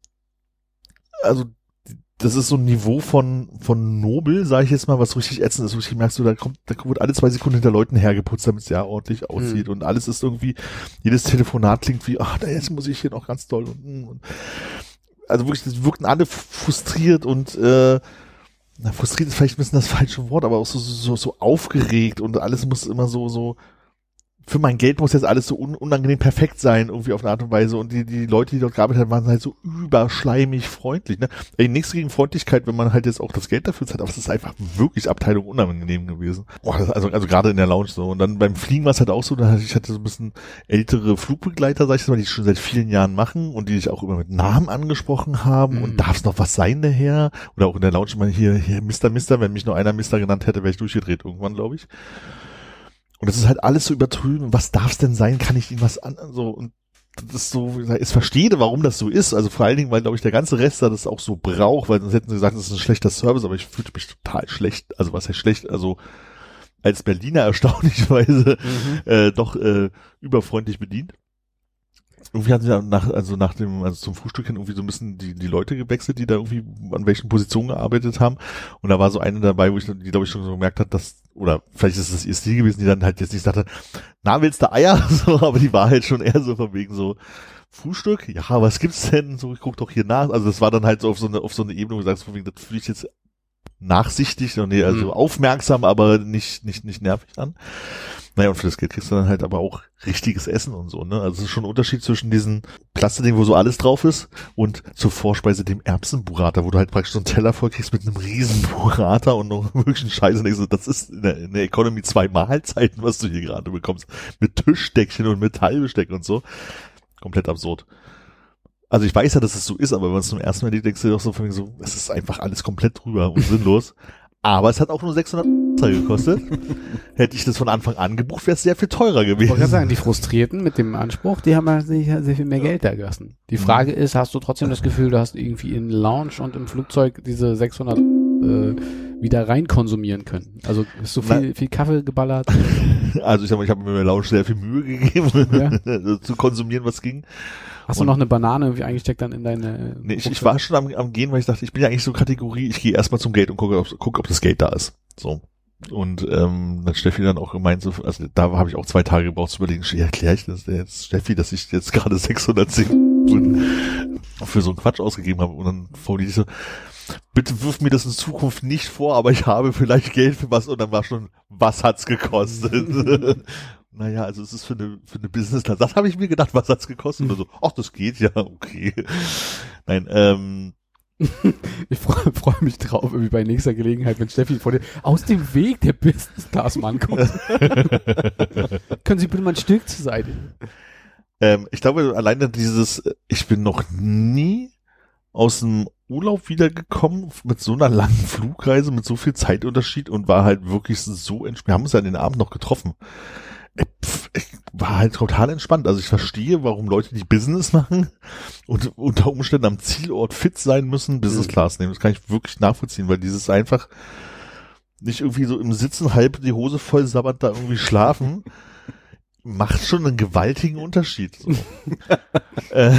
also das ist so ein Niveau von von Nobel, sage ich jetzt mal, was richtig ätzend ist. Richtig merkst du, da kommt, da wird alle zwei Sekunden hinter Leuten hergeputzt, damit es ja ordentlich aussieht. Mhm. Und alles ist irgendwie, jedes Telefonat klingt wie, ach, da jetzt muss ich hier noch ganz doll. Und, und, also wirklich, das wirkten alle frustriert und äh, na, frustriert ist vielleicht ein bisschen das falsche Wort, aber auch so, so, so aufgeregt und alles muss immer so, so, für mein Geld muss jetzt alles so un unangenehm perfekt sein, irgendwie auf eine Art und Weise. Und die, die Leute, die dort gearbeitet haben, waren halt so überschleimig freundlich, ne? Ey, nichts gegen Freundlichkeit, wenn man halt jetzt auch das Geld dafür zahlt, aber es ist einfach wirklich Abteilung unangenehm gewesen. Boah, das, also, also gerade in der Lounge so. Und dann beim Fliegen war es halt auch so, da hatte ich hatte so ein bisschen ältere Flugbegleiter, sag ich mal, die schon seit vielen Jahren machen und die sich auch immer mit Namen angesprochen haben Mhm. und darf es noch was sein daher? Oder auch in der Lounge immer hier, hier, Mister Mister, wenn mich nur einer Mister genannt hätte, wäre ich durchgedreht irgendwann, glaube ich. Und das ist halt alles so übertrieben. Was darf's denn sein? Kann ich ihm was an, so, und das ist so, ich verstehe, warum das so ist. Also vor allen Dingen, weil, glaube ich, der ganze Rest da das auch so braucht, weil sonst hätten sie gesagt, das ist ein schlechter Service, aber ich fühlte mich total schlecht. Also was heißt schlecht? Also als Berliner erstaunlicherweise Mhm. äh, doch äh, überfreundlich bedient. Irgendwie hatten sie dann nach, also nach dem, also zum Frühstück hin irgendwie so ein bisschen die, die Leute gewechselt, die da irgendwie an welchen Positionen gearbeitet haben. Und da war so eine dabei, wo ich, die glaube ich schon so gemerkt hat, dass, oder vielleicht ist das ihr Stil gewesen, die dann halt jetzt nicht sagte, na, willst du Eier? So, aber die war halt schon eher so von wegen so, Frühstück? Ja, was gibt's denn? So, ich guck doch hier nach. Also das war dann halt so auf so eine, auf so eine Ebene, wo du sagst, von wegen, das fühle ich jetzt nachsichtig, nee, also Mhm. aufmerksam, aber nicht, nicht, nicht nervig an. Naja, und für das Geld kriegst du dann halt aber auch richtiges Essen und so, ne? Also es ist schon ein Unterschied zwischen diesen Plastikding, wo so alles drauf ist, und zur Vorspeise dem Erbsenburrata, wo du halt praktisch so einen Teller voll kriegst mit einem riesen Burrata und noch wirklich einen Scheiß. Und ich so, das ist in der, in der Economy zwei Mahlzeiten, was du hier gerade bekommst. Mit Tischdeckchen und Metallbesteck und so. Komplett absurd. Also ich weiß ja, dass es so ist, aber wenn man es zum ersten Mal liest, denkst du dir doch so von mir so, es ist einfach alles komplett drüber und sinnlos. Aber es hat auch nur sechshundert gekostet. Hätte ich das von Anfang an gebucht, wäre es sehr viel teurer Ich wollte gerade gewesen. sagen, die Frustrierten mit dem Anspruch, die haben ja sehr, sehr viel mehr Geld da gelassen. Die Frage ist, hast du trotzdem das Gefühl, du hast irgendwie in Lounge und im Flugzeug diese sechshundert äh, wieder rein konsumieren können? Also hast du viel, Na, viel Kaffee geballert? Also ich sag mal, ich habe mir Lounge sehr viel Mühe gegeben, ja? zu konsumieren, was ging. Hast Und du noch eine Banane irgendwie eingesteckt dann in deine... Nee, ich, ich war schon am, am Gehen, weil ich dachte, ich bin ja eigentlich so Kategorie, ich gehe erstmal zum Gate und gucke, ob, guck, ob das Gate da ist. So. Und ähm, dann Steffi dann auch gemeint, so, also da habe ich auch zwei Tage gebraucht zu überlegen, wie erkläre ich das jetzt Steffi, dass ich jetzt gerade sechshundertzehn für so einen Quatsch ausgegeben habe. Und dann formulierte ich so, bitte wirf mir das in Zukunft nicht vor, aber ich habe vielleicht Geld für was. Und dann war schon, was hat's gekostet? Naja, also es ist für eine, für eine Business-Class. Das habe ich mir gedacht, was hat's gekostet? Und so, ach, das geht ja, okay. Nein, ähm, ich freue freu mich drauf, irgendwie bei nächster Gelegenheit, wenn Steffi vor dir aus dem Weg der Business-Class-Mann kommt. Können Sie bitte mal ein Stück zur Seite? Ähm, ich glaube, alleine dieses, ich bin noch nie aus dem Urlaub wiedergekommen mit so einer langen Flugreise, mit so viel Zeitunterschied und war halt wirklich so entspannt. Wir haben uns ja an den Abend noch getroffen. Ich war halt total entspannt. Also ich verstehe, warum Leute, die Business machen und unter Umständen am Zielort fit sein müssen, Business Class nehmen. Das kann ich wirklich nachvollziehen, weil dieses einfach nicht irgendwie so im Sitzen halb die Hose voll sabbernd da irgendwie schlafen, macht schon einen gewaltigen Unterschied. So. äh,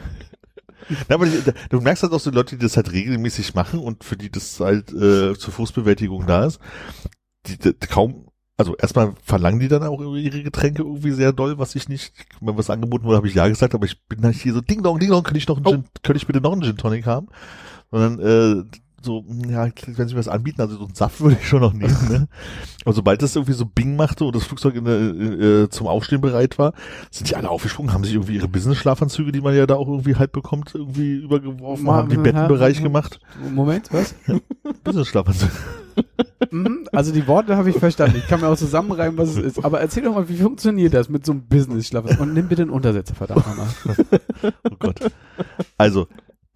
Ja, aber die, du merkst halt auch so Leute, die das halt regelmäßig machen und für die das halt äh, zur Frustbewältigung da ist, die, die kaum, also erstmal verlangen die dann auch ihre Getränke irgendwie sehr doll, was ich nicht, wenn was angeboten wurde, habe ich ja gesagt, aber ich bin halt hier so, Ding Dong, Ding Dong, könnte ich noch einen Gin, könnte ich bitte noch einen Gin Tonic haben? Und dann, äh, so, ja, wenn sie mir das anbieten, also so einen Saft würde ich schon noch nehmen, ne? Aber sobald das irgendwie so Bing machte und das Flugzeug in der, äh, zum Aufstehen bereit war, sind die alle aufgesprungen, haben sich irgendwie ihre Business-Schlafanzüge, die man ja da auch irgendwie halt bekommt, irgendwie übergeworfen, Ma- haben den Bettenbereich gemacht. Moment, was? Business-Schlafanzüge. Also die Worte habe ich verstanden. Ich kann mir auch zusammenreimen, was es ist. Aber erzähl doch mal, wie funktioniert das mit so einem Business-Schlafanzug? Und nimm bitte einen Untersetzer, verdammt nochmal. Oh Gott. Also,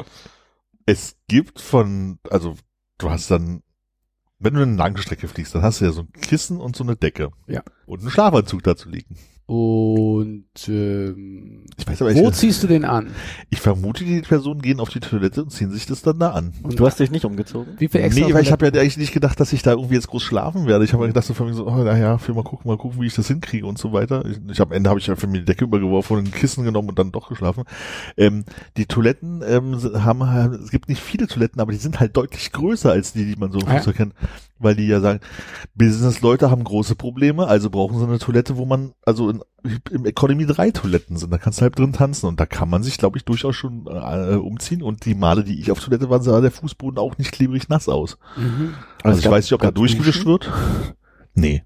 es gibt von, also du hast dann, wenn du eine Langstrecke fliegst, dann hast du ja so ein Kissen und so eine Decke. Ja. Und einen Schlafanzug dazu liegen. Und ähm, ich weiß aber, wo ich, ziehst du den an? Ich vermute, die Personen gehen auf die Toilette und ziehen sich das dann da an. Und du hast dich nicht umgezogen? Wie viel extra? Nee, weil ich habe ja eigentlich nicht gedacht, dass ich da irgendwie jetzt groß schlafen werde. Ich habe gedacht, so von mir so, oh, naja, für mal gucken, mal gucken, wie ich das hinkriege und so weiter. Ich, ich am Ende habe ich einfach mir die Decke übergeworfen und ein Kissen genommen und dann doch geschlafen. Ähm, die Toiletten ähm, haben, es gibt nicht viele Toiletten, aber die sind halt deutlich größer als die, die man so im Ah, ja. Flugzeug kennt. Weil die ja sagen, Business-Leute haben große Probleme, also brauchen sie eine Toilette, wo man, also in, im Economy drei Toiletten sind, da kannst du halt drin tanzen und da kann man sich, glaube ich, durchaus schon äh, umziehen und die Male, die ich auf Toilette war, sah der Fußboden auch nicht klebrig nass aus. Mhm. Also, es ich gab- weiß nicht, ob da gab's durchgewischt Duschen? wird. Nee.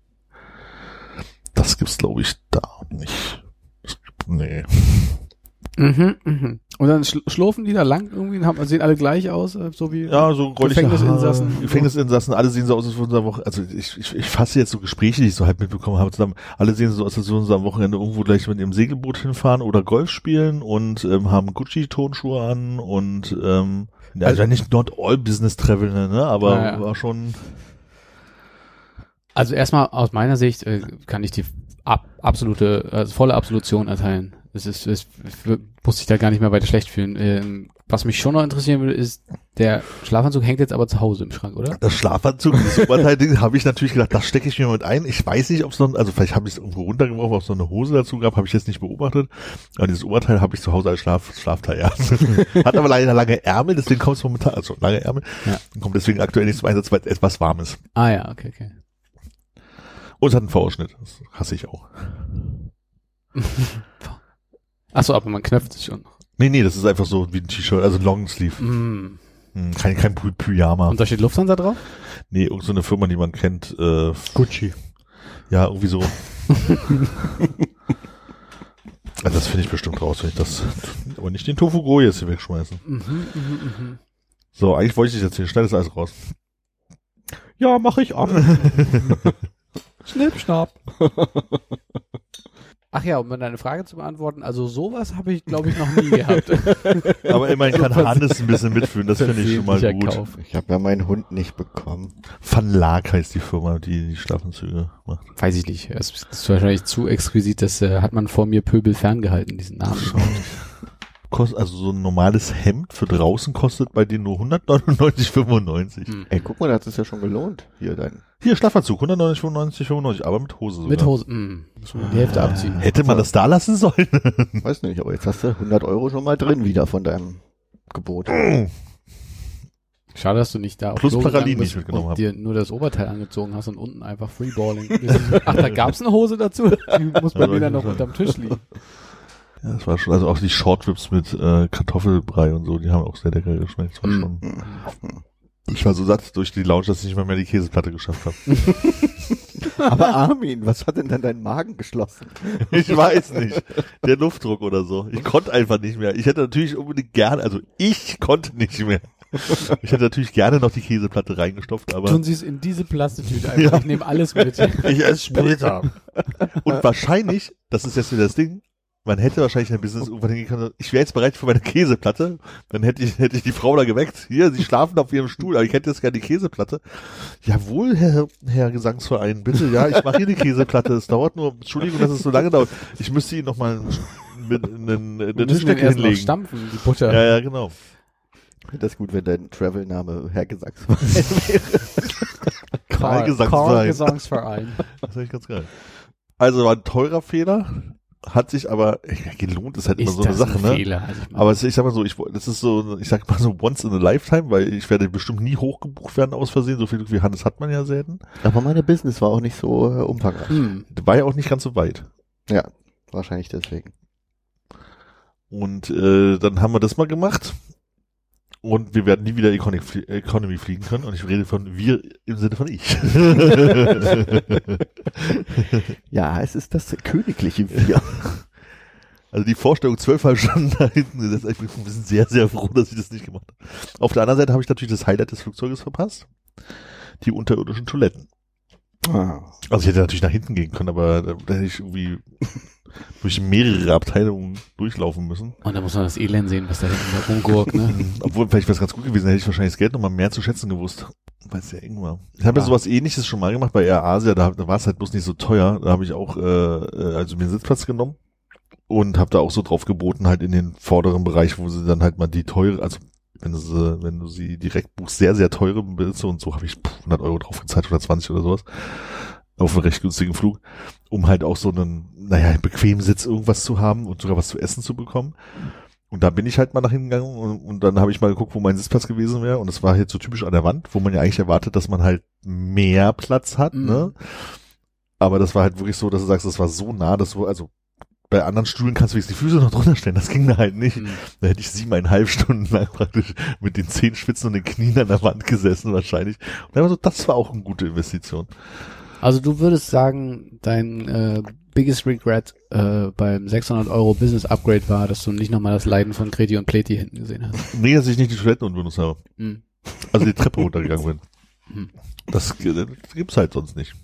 Das gibt's, glaube ich, da nicht. Das gibt, nee. Mhm, mhm. Und dann schl schlurfen die da lang irgendwie und haben, sehen alle gleich aus, äh, so wie Ja, so gräuliche Gefängnisinsassen. Haare. Gefängnisinsassen, alle sehen so aus, als würden sie am Wochenende, also ich, ich, ich fasse jetzt so Gespräche, die ich so halt mitbekommen habe, zusammen, alle sehen so aus, als würden sie am Wochenende irgendwo gleich mit ihrem Segelboot hinfahren oder Golf spielen und ähm, haben Gucci-Tonschuhe an und ähm, ja, also nicht not all Business Travel, ne, aber Ja, ja. war schon. Also erstmal aus meiner Sicht äh, kann ich die ab, absolute, also volle Absolution erteilen. Es ist, es w- muss ich da gar nicht mehr weiter schlecht fühlen. Ähm, was mich schon noch interessieren würde, ist, der Schlafanzug hängt jetzt aber zu Hause im Schrank, oder? Das Schlafanzug, das Oberteil-Ding, habe ich natürlich gedacht, das stecke ich mir mit ein. Ich weiß nicht, ob es noch, also vielleicht habe ich es irgendwo runtergeworfen, ob es noch eine Hose dazu gab, habe ich jetzt nicht beobachtet. Aber dieses Oberteil habe ich zu Hause als Schlaf, Schlafteil, ja. Hat aber leider lange Ärmel, deswegen kommt es momentan, also lange Ärmel, Ja. kommt deswegen aktuell nicht zum Einsatz, weil es etwas warm ist. Ah ja, okay, okay. Und es hat einen V-Ausschnitt, das hasse ich auch. Achso, aber man knöpft es schon. Nee, nee, das ist einfach so wie ein T-Shirt, also Longsleeve. Mm. Hm, kein, kein Py- Pyjama. Und da steht Lufthansa drauf? Nee, irgend so eine Firma, die man kennt, äh, Gucci. ja, irgendwie so. Also das finde ich bestimmt raus, wenn ich das, aber nicht den Tofugo jetzt hier wegschmeißen. Mhm, mhm, mhm. So, eigentlich wollte ich das jetzt hier, schnell das alles raus. Ja, mache ich auch. Schnipp, schnapp. Ach ja, um deine Frage zu beantworten, also sowas habe ich, glaube ich, noch nie gehabt. Aber immerhin kann Hannes ein bisschen mitfühlen, das finde ich schon mal Versehentlicher gut. Kauf. Ich habe ja meinen Hund nicht bekommen. Van Laak heißt die Firma, die die Schlafanzüge macht. Weiß ich nicht. Es ist wahrscheinlich zu exquisit, das äh, hat man vor mir Pöbel ferngehalten, diesen Namen. kostet, also so ein normales Hemd für draußen kostet bei denen nur hundertneunundneunzig fünfundneunzig. Hm. Ey, guck mal, da hat es ja schon gelohnt. Hier dein. Hier, Schlafanzug, hundertneunzig fünfundneunzig fünfundneunzig, aber mit Hose sogar. Mit Hose. Mh. Schon mal die Hälfte abziehen. Hätte man das da lassen sollen? Weiß nicht, aber jetzt hast du hundert Euro schon mal drin wieder von deinem Gebot. Schade, dass du nicht da auf Plus Klo Parallelen, gegangen die ich bist mitgenommen und hab. dir nur das Oberteil angezogen hast und unten einfach Freeballing. Ach, da gab's eine Hose dazu? Die muss bei Ja, mir dann noch ja. unterm Tisch liegen. Ja, das war schon, also auch die Shortribs mit äh, Kartoffelbrei und so, die haben auch sehr lecker geschmeckt. Das war schon, ich war so satt durch die Lounge, dass ich nicht mal mehr die Käseplatte geschafft habe. Aber Armin, was hat denn dann deinen Magen geschlossen? Ich weiß nicht. Der Luftdruck oder so. Ich konnte einfach nicht mehr. Ich hätte natürlich unbedingt gerne, also ich konnte nicht mehr. Ich hätte natürlich gerne noch die Käseplatte reingestopft, aber Tun Sie es in diese Plastetüte einfach. Ja. Ich nehme alles mit. ich esse später. Und wahrscheinlich, das ist jetzt wieder das Ding, man hätte wahrscheinlich ein Business irgendwann hingehen können, ich wäre jetzt bereit für meine Käseplatte, dann hätte ich, hätte ich die Frau da geweckt. Hier, Sie schlafen auf Ihrem Stuhl, aber ich hätte jetzt gerne die Käseplatte. Jawohl, Herr, Herr Gesangsverein, bitte, ja, ich mache hier die Käseplatte. Es dauert nur, Entschuldigung, dass es so lange dauert. Ich müsste Ihnen noch mal einen, einen, eine Wir müssen den Tischdecke erst noch hinlegen. stampfen, die Butter. Ja, ja, genau. Ich finde das gut, wenn dein Travel-Name Herr Gesangsverein wäre. Karl Gesangsverein. Karl Gesangsverein. Das ist echt ganz geil. Also war ein teurer Fehler, hat sich aber, ja, gelohnt ist halt immer Ist so eine das Sache, ein ne? Fehler? Also ich meine, Aber es, ich sag mal so, ich, das ist so, ich sag mal so once in a lifetime, weil ich werde bestimmt nie hochgebucht werden aus Versehen. So viel Glück wie Hannes hat man ja selten. Aber meine Business war auch nicht so äh, umfangreich. hm. War ja auch nicht ganz so weit. Ja, wahrscheinlich deswegen. Und äh, dann haben wir das mal gemacht. Und wir werden nie wieder Economy, flie- Economy fliegen können. Und ich rede von wir im Sinne von ich. Ja, es ist das königliche Wir. Also die Vorstellung zwölfeinhalb Stunden da hinten, das ist eigentlich, wir sind sehr, sehr froh, dass ich das nicht gemacht habe. Auf der anderen Seite habe ich natürlich das Highlight des Flugzeuges verpasst. Die unterirdischen Toiletten. Ah. Also ich hätte natürlich nach hinten gehen können, aber da, da hätte ich irgendwie durch mehrere Abteilungen durchlaufen müssen. Und da muss man das Elend sehen, was da hinten da rumgurkt, ne? Obwohl, vielleicht wäre es ganz gut gewesen, hätte ich wahrscheinlich das Geld nochmal mehr zu schätzen gewusst, weil es ja eng war. Ich habe ja. Ja. sowas Ähnliches schon mal gemacht bei Air Asia, da, da war es halt bloß nicht so teuer. Da habe ich auch äh, äh, also mir einen Sitzplatz genommen und habe da auch so drauf geboten, halt in den vorderen Bereich, wo sie dann halt mal die teure, also wenn du sie, wenn du sie direkt buchst, sehr, sehr teure Besitze und so habe ich hundert Euro drauf gezahlt, hundertzwanzig oder sowas, auf einen recht günstigen Flug, um halt auch so einen, naja, bequemen Sitz irgendwas zu haben und sogar was zu essen zu bekommen. Und da bin ich halt mal nach hinten gegangen und, und dann habe ich mal geguckt, wo mein Sitzplatz gewesen wäre und es war halt so typisch an der Wand, wo man ja eigentlich erwartet, dass man halt mehr Platz hat, Mhm. ne? Aber das war halt wirklich so, dass du sagst, das war so nah, dass du, also bei anderen Stühlen kannst du wenigstens die Füße noch drunter stellen, das ging da halt nicht. Hm. Da hätte ich siebeneinhalb Stunden lang praktisch mit den Zehenspitzen und den Knien an der Wand gesessen wahrscheinlich. Und dann war so, das war auch eine gute Investition. Also du würdest sagen, dein äh, biggest regret äh, beim sechshundert Euro Business Upgrade war, dass du nicht nochmal das Leiden von Kreti und Pleti hinten gesehen hast. Nee, dass ich nicht die Toiletten unbenutzt habe. Hm. Also die Treppe runtergegangen bin. Hm. Das, das gibt's halt sonst nicht.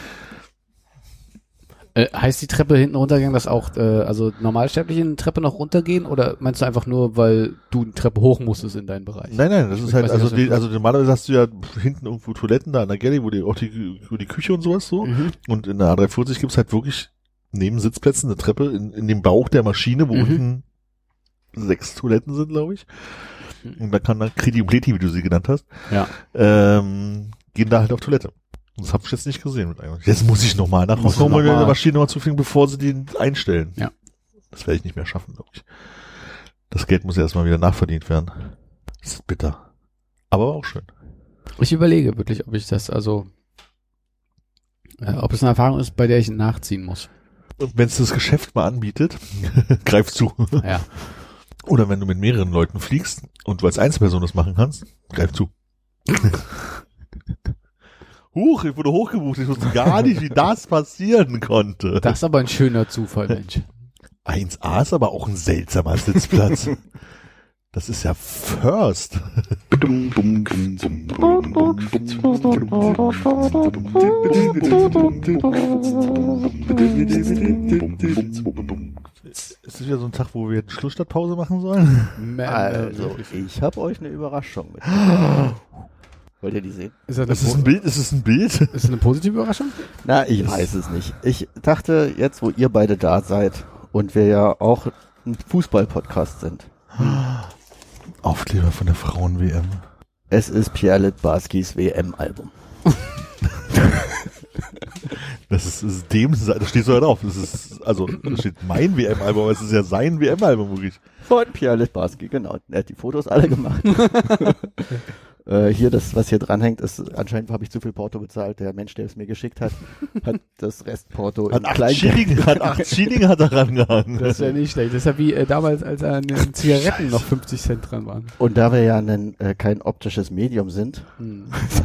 Äh, heißt die Treppe hinten runtergegangen, dass auch äh, also Normalsterbliche eine Treppe noch runtergehen oder meinst du einfach nur, weil du eine Treppe hoch musstest in deinen Bereich? Nein, nein, das ist Ich halt, weiß nicht, also was die, das also normalerweise hast du ja hinten irgendwo Toiletten da an der Galley, wo die auch die, wo die Küche und sowas so. Mhm. Und in der A dreihundertvierzig gibt's halt wirklich neben Sitzplätzen eine Treppe in, in dem Bauch der Maschine, wo Mhm. unten sechs Toiletten sind, glaube ich. Und da kann dann Kreti und Pleti, wie du sie genannt hast, Ja. ähm, gehen da halt auf Toilette. Und das habe ich jetzt nicht gesehen mit einem. Jetzt muss ich nochmal nach Muss Hause kommen und noch in der mal. Maschine nochmal zufliegen, bevor sie den einstellen. Ja. Das werde ich nicht mehr schaffen, glaube ich. Das Geld muss ja erstmal wieder nachverdient werden. Das ist bitter. Aber auch schön. Ich überlege wirklich, ob ich das, also äh, ob es eine Erfahrung ist, bei der ich nachziehen muss. Und wenn es das Geschäft mal anbietet, greif zu. Ja. Oder wenn du mit mehreren Leuten fliegst und du als Einzelperson das machen kannst, greif zu. Huch, ich wurde hochgebucht. Ich wusste gar nicht, wie das passieren konnte. Das ist aber ein schöner Zufall, Mensch. eins A ist aber auch ein seltsamer Sitzplatz. Das ist ja First. Ist das wieder so ein Tag, wo wir jetzt Schlussstadtpause machen sollen? Man, Also, äh, ich habe euch eine Überraschung mit. Wollt ihr die sehen? ist, das eine Ist es po- ein Bild? Ist es ein Bild? ist das eine positive Überraschung? Na, ich weiß es nicht. Ich dachte, jetzt, wo ihr beide da seid und wir ja auch ein Fußball-Podcast sind, Aufkleber von der Frauen-W M. Es ist Pierre Littbarskis W M-Album. Das ist, ist dem, da steht so drauf. Das ist, also, da steht mein W M-Album, aber es ist ja sein W M-Album, wirklich. Von Pierre Littbarski, genau. Er hat die Fotos alle gemacht. äh, hier, das, was hier dranhängt, ist, anscheinend habe ich zu viel Porto bezahlt. Der Mensch, der es mir geschickt hat, hat das Restporto Hat in acht klein Schilling, hat acht Schilling hat er rangehangen. Das ist ja nicht schlecht. Das ist ja wie äh, damals, als an den Zigaretten noch fünfzig Cent dran waren. Und da wir ja ein, äh, kein optisches Medium sind, Hm.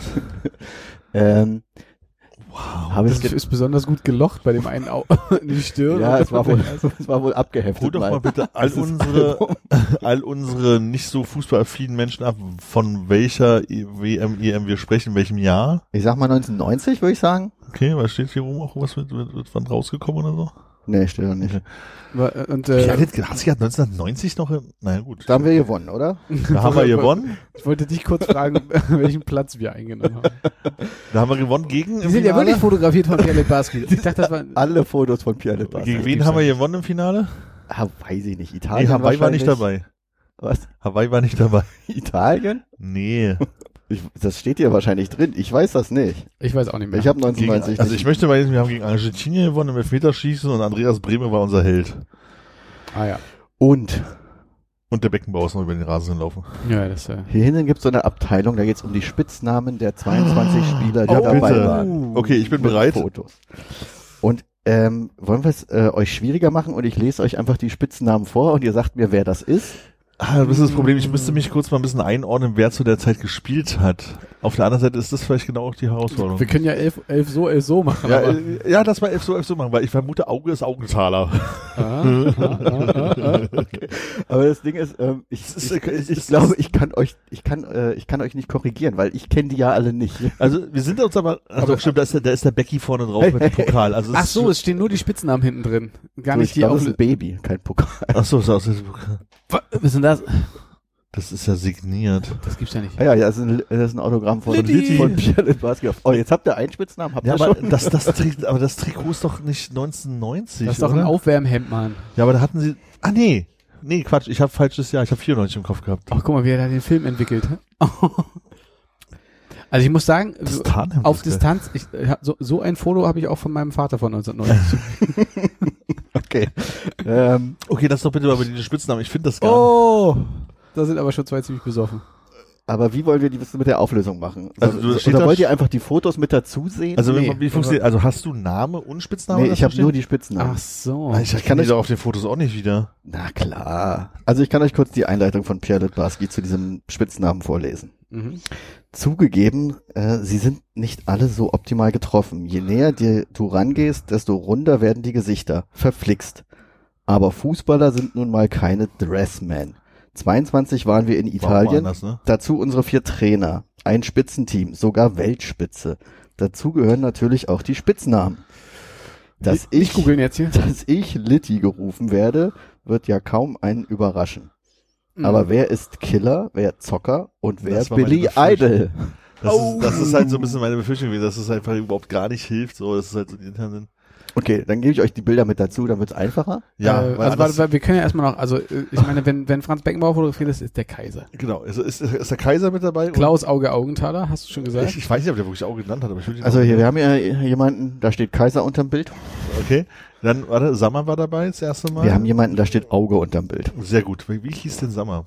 ähm, Wow. habe Das ich ge- ist besonders gut gelocht bei dem einen Au in die Stirn. ja, es war wohl, es war wohl abgeheftet. Hol doch mal bitte all unsere, all unsere nicht so fußballaffinen Menschen ab, von welcher W M, E M wir sprechen, in welchem Jahr. Ich sag mal neunzehnhundertneunzig, würde ich sagen. Okay, was steht hier oben auch was mit, mit, mit wann rausgekommen oder so? Nee, steht doch nicht. Und, Äh, äh, hat sich neunzehnhundertneunzig noch, im- naja gut. Da haben wir gewonnen, oder? Da haben wir gewonnen. ich wollte dich kurz fragen, welchen Platz wir eingenommen haben. Da haben wir gewonnen gegen Die im sind ja Finale. wirklich fotografiert von Pierre Littbarski. Ich dachte, das war... Alle Fotos von Pierre Littbarski. Gegen wen haben wir gewonnen im Finale? Ah, weiß ich nicht. Italien Nee, Hawaii war nicht wahrscheinlich. dabei. Was? Hawaii war nicht dabei. Italien? Nee. Ich, das steht hier wahrscheinlich drin. Ich weiß das nicht. Ich weiß auch nicht mehr. Ich habe Gegen, neunzehnhundertneunzig. also ich möchte mal, wir haben gegen Argentinien gewonnen im Elfmeterschießen und Andreas Brehme war unser Held. ah ja. Und Und der Beckenbauer ist noch über den Rasen gelaufen. Ja, das äh, hier hinten gibt es so eine Abteilung, da geht es um die Spitznamen der zweiundzwanzig Spieler, die Oh, dabei bitte. waren. Okay, ich bin Mit bereit. Fotos. Und ähm, wollen wir es äh, euch schwieriger machen und ich lese euch einfach die Spitznamen vor und ihr sagt mir, wer das ist? Ah, das ist das Problem. Ich müsste mich kurz mal ein bisschen einordnen, wer zu der Zeit gespielt hat. Auf der anderen Seite ist das vielleicht genau auch die Herausforderung. wir können ja elf, elf so, elf so machen. Ja, aber, äh, ja, das war elf so, elf so machen, weil ich vermute, Auge ist Augenthaler. ah, ah, ah, ah, ah. Aber das Ding ist, ähm, ich, Es ist- ich, es ich ist- glaube, ich kann euch, ich kann, äh, ich kann euch nicht korrigieren, weil ich kenne die ja alle nicht. Also, wir sind uns aber, also stimmt, da ist der, da ist der Becky vorne drauf mit dem Pokal. Also, es Ach ist so, schon- es stehen nur die Spitznamen hinten drin. Gar So, nicht ich die glaube, das ist Auflösung. ein Baby, kein Pokal. ach so, so, so, Was ist denn das? das ist ja signiert. Das gibt's ja nicht. Ah ja, ja, das ist ein, das ist ein Autogramm von, Liddy. von Pierre Littbarski. Oh, jetzt habt ihr einen Spitznamen, habt Ja, ihr aber schon? das, das, Tri- aber das Trikot ist doch nicht neunzehnhundertneunzig, Das ist doch oder? ein Aufwärmhemd, Mann. Ja, aber da hatten sie, ah nee, nee, Quatsch, ich habe falsches Jahr, ich habe vierundneunzig im Kopf gehabt. Ach, guck mal, wie er da den Film entwickelt. Also ich muss sagen, Das so- Tarnhemd auf ist geil. Distanz, ich, äh, hab so, so ein Foto habe ich auch von meinem Vater von neunzehnhundertneunzig. Okay. ähm, Okay, lass doch bitte mal über die Spitznamen, ich finde das gar nicht. Oh, da sind aber schon zwei ziemlich besoffen. aber wie wollen wir die mit der Auflösung machen? Also, So, du- steht oder da wollt sch- ihr einfach die Fotos mit dazu sehen? Also, Nee. wie, wie funktioniert, also hast du Name und Spitzname? nee, das ich habe verstehen? nur die Spitznamen. Ach so. Ah, Ich, ich kann die doch auf den Fotos auch nicht wieder. Na klar. Also ich kann euch kurz die Einleitung von Pierre Littbarski zu diesem Spitznamen vorlesen. Mhm. Zugegeben, äh, sie sind nicht alle so optimal getroffen. Je näher dir du rangehst, desto runder werden die Gesichter. Verflixt. Aber Fußballer sind nun mal keine Dressmen. zweiundzwanzig waren wir in War auch Italien. anders, ne? Dazu unsere vier Trainer. Ein Spitzenteam, sogar Weltspitze. Dazu gehören natürlich auch die Spitznamen. Dass Nicht ich, googeln jetzt hier. dass ich Litti gerufen werde, wird ja kaum einen überraschen. Aber wer ist Killer, wer Zocker und wer Das war meine Billy Befürchtung. Idol? Das, Oh. ist, das ist halt so ein bisschen meine Befürchtung gewesen, dass es einfach überhaupt gar nicht hilft. So, das ist halt so die internen. Okay, dann gebe ich euch die Bilder mit dazu, dann wird's einfacher. Ja, äh, weil also anders- warte, wir können ja erstmal noch, also äh, ich meine, wenn, wenn Franz Beckenbauer fotografiert ist, ist der Kaiser. genau. Also ist, ist der Kaiser mit dabei? Klaus Auge Augenthaler, hast du schon Und gesagt? ich, ich weiß nicht, ob der wirklich Auge genannt hat, aber ich würde ihn Also auch- hier, wir haben ja jemanden, da steht Kaiser unterm Bild. Okay. Dann, warte, Sammer war dabei das erste Mal. Wir haben jemanden, da steht Auge unterm Bild. Sehr gut. Wie, wie hieß denn Sammer?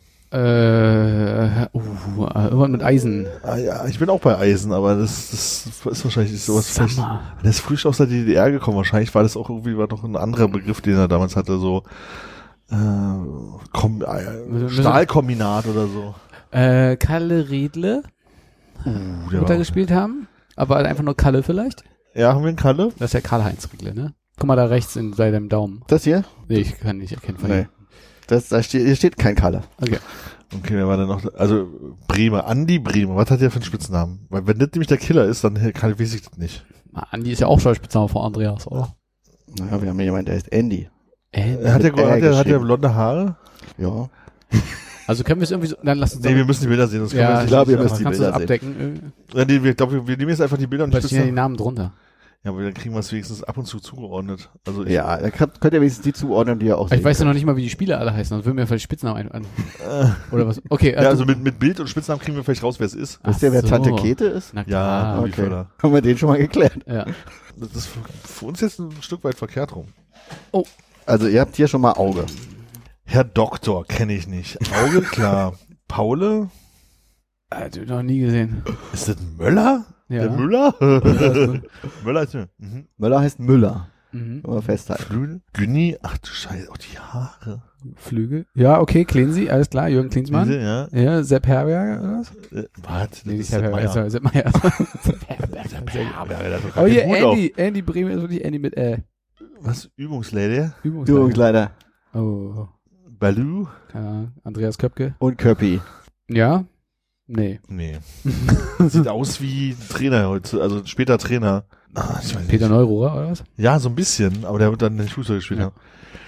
Äh, uh, irgendwann mit Eisen. Ah, ja, ich bin auch bei Eisen, aber das, das ist wahrscheinlich sowas. vielleicht- Sammer. Der ist frisch aus der D D R gekommen. Wahrscheinlich war das auch irgendwie war doch ein anderer Begriff, den er damals hatte, so äh, Kom äh, Stahlkombinat oder so. Äh, Kalle Riedle Uh, der wird da war, gespielt haben. Aber einfach nur Kalle vielleicht. ja, haben wir einen Kalle? Das ist ja Karl-Heinz Riedle, ne? Guck mal da rechts in seinem Daumen. Das hier? Nee, ich kann nicht erkennen von Nee. ihm. Das, da steht, hier steht kein Kalle. Okay. Okay, wer war denn noch? da? Also Bremer, Andi Bremer. Was hat der für einen Spitznamen? Weil wenn das nämlich der Killer ist, dann kann, weiß ich das nicht. Na, Andi ist ja auch Schauspitzname von Andreas, oder? Naja, wir haben hier jemanden, der heißt Andy. Äh, Hat der, Mit R hat, der, hat der geschrieben. blonde Haare? Ja. also können wir es irgendwie so, dann lass uns Nee, wir müssen die Bilder sehen. Sonst ja, können wir ich glaube, ihr nicht müsst die kannst du es Bilder sehen. abdecken? Ja, nee, wir, glaub, wir, wir nehmen jetzt einfach die Bilder und Weil die stehen ja die Spitznamen. Namen drunter. Ja, aber dann kriegen wir es wenigstens ab und zu zugeordnet. Also ich, Ja, da könnt könnt ihr wenigstens die zuordnen, die ihr auch Ich sehen weiß ja könnt. noch nicht mal, wie die Spieler alle heißen, sonst würden mir vielleicht Spitznamen ein. Oder was? Okay, ja, also mit, mit Bild und Spitznamen kriegen wir vielleicht raus, wer es ist. Wisst ihr, wer Ach so. Tante Käthe ist? Na Ja, klar. Rudi Okay. Völler. Haben wir den schon mal geklärt. Ja. Das ist für, für uns jetzt ein Stück weit verkehrt rum. Also ihr habt hier schon mal Auge. Herr Doktor kenne ich nicht. Auge, klar. Paule? Also, noch nie gesehen. Ist das Möller? Ja. Der Müller? Müller. Möller ist mhm. Möller heißt Müller. Mhm. Kann man festhalten. Flügel? Günni? Ach du Scheiße, oh die Haare. Flügel. Ja, okay, Klinsi, alles klar, Jürgen Klinsmann. Diese, ja. Ja, Sepp Herberger oder was? Äh, warte, das Nee, ist nicht Sepp Sepp Meier. Herberger, Sepp Meier. Sepp Herberger. Sehr gut. Ja, der hat doch gar Aber hier keinen Hut Andy, Andy Bremen ist wirklich Andy mit äh, auf. Was? Übungslady? Übungsleiter. Übungskleider Oh, Baloo? keine Ahnung. Andreas Köpke. und Köppi. Ja? Nee. Nee. Sieht aus wie Trainer heute, also später Trainer. Ah, ich weiß Peter nicht. Neururer oder was? Ja, so ein bisschen, aber der wird dann nicht Fußball gespielt Ja. haben.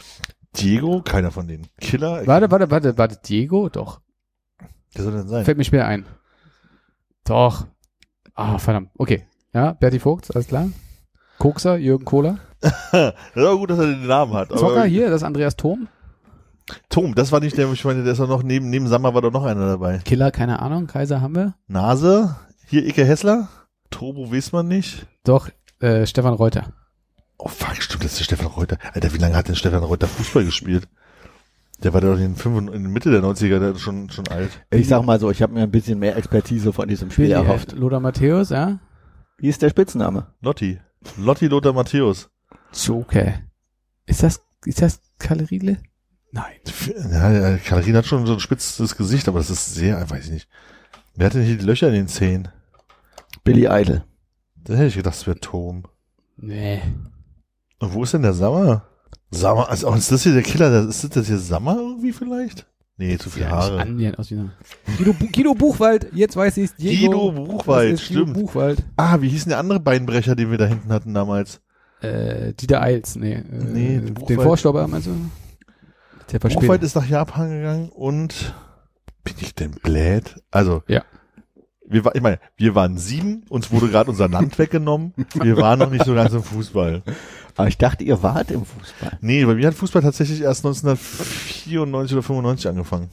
Diego? Keiner von denen. Killer? Warte, warte, warte, warte, Diego? Doch. Wer soll denn sein? Fällt mir später ein. Doch. Ah, verdammt. Okay. Ja, Berti Vogt, alles klar. Kokser, Jürgen Kohler. Das ist aber gut, dass er den Namen hat. Zocker Aber hier, das ist Andreas Thom. Tom, das war nicht der, ich meine, der ist doch noch neben, neben Sammer war doch noch einer dabei. Killer, keine Ahnung. Kaiser haben wir. Nase? Hier Icke Hessler? Turbo weiß man nicht. Doch, äh, Stefan Reuter. Oh fuck, stimmt, das ist der Stefan Reuter. Alter, wie lange hat denn Stefan Reuter Fußball gespielt? Der war doch in den fünf, in der Mitte der neunziger, der ist schon, schon alt. Ich sag mal so, ich habe mir ein bisschen mehr Expertise von diesem Spiel Billy, erhofft. äh, Lothar Matthäus, ja. Wie ist der Spitzname? Lotti. Lotti Lothar Matthäus. Joker. Ist das, ist das Kalerile? Nein. Ja, ja, Katharina hat schon so ein spitzes Gesicht, aber das ist sehr, weiß ich nicht. Wer hat denn hier die Löcher in den Zähnen? Billy Idol. Da hätte ich gedacht, es wäre Tom. Nee. Und wo ist denn der Sammer? Sammer, also oh, ist das hier der Killer? Ist das hier Sammer irgendwie vielleicht? Nee, zu viele Ja, nicht Haare. annähernd aus wie eine- Guido, Bu- Guido Buchwald, jetzt weiß ich's. Diego, Guido Buchwald, das ist Guido stimmt. Buchwald. Ah, wie hieß denn der andere Beinbrecher, den wir da hinten hatten damals? Äh, Dieter Eils, nee. Äh, Nee, den Buchwald. Vorstopper, meinst du? Der war Buchwald später. ist nach Japan gegangen und bin ich denn blöd? Also, Ja. wir war, ich meine, wir waren sieben, uns wurde gerade unser Land weggenommen, wir waren noch nicht so ganz im Fußball. Aber ich dachte, ihr wart im Fußball. Nee, bei mir hat Fußball tatsächlich erst neunzehnhundertvierundneunzig oder fünfundneunzig angefangen.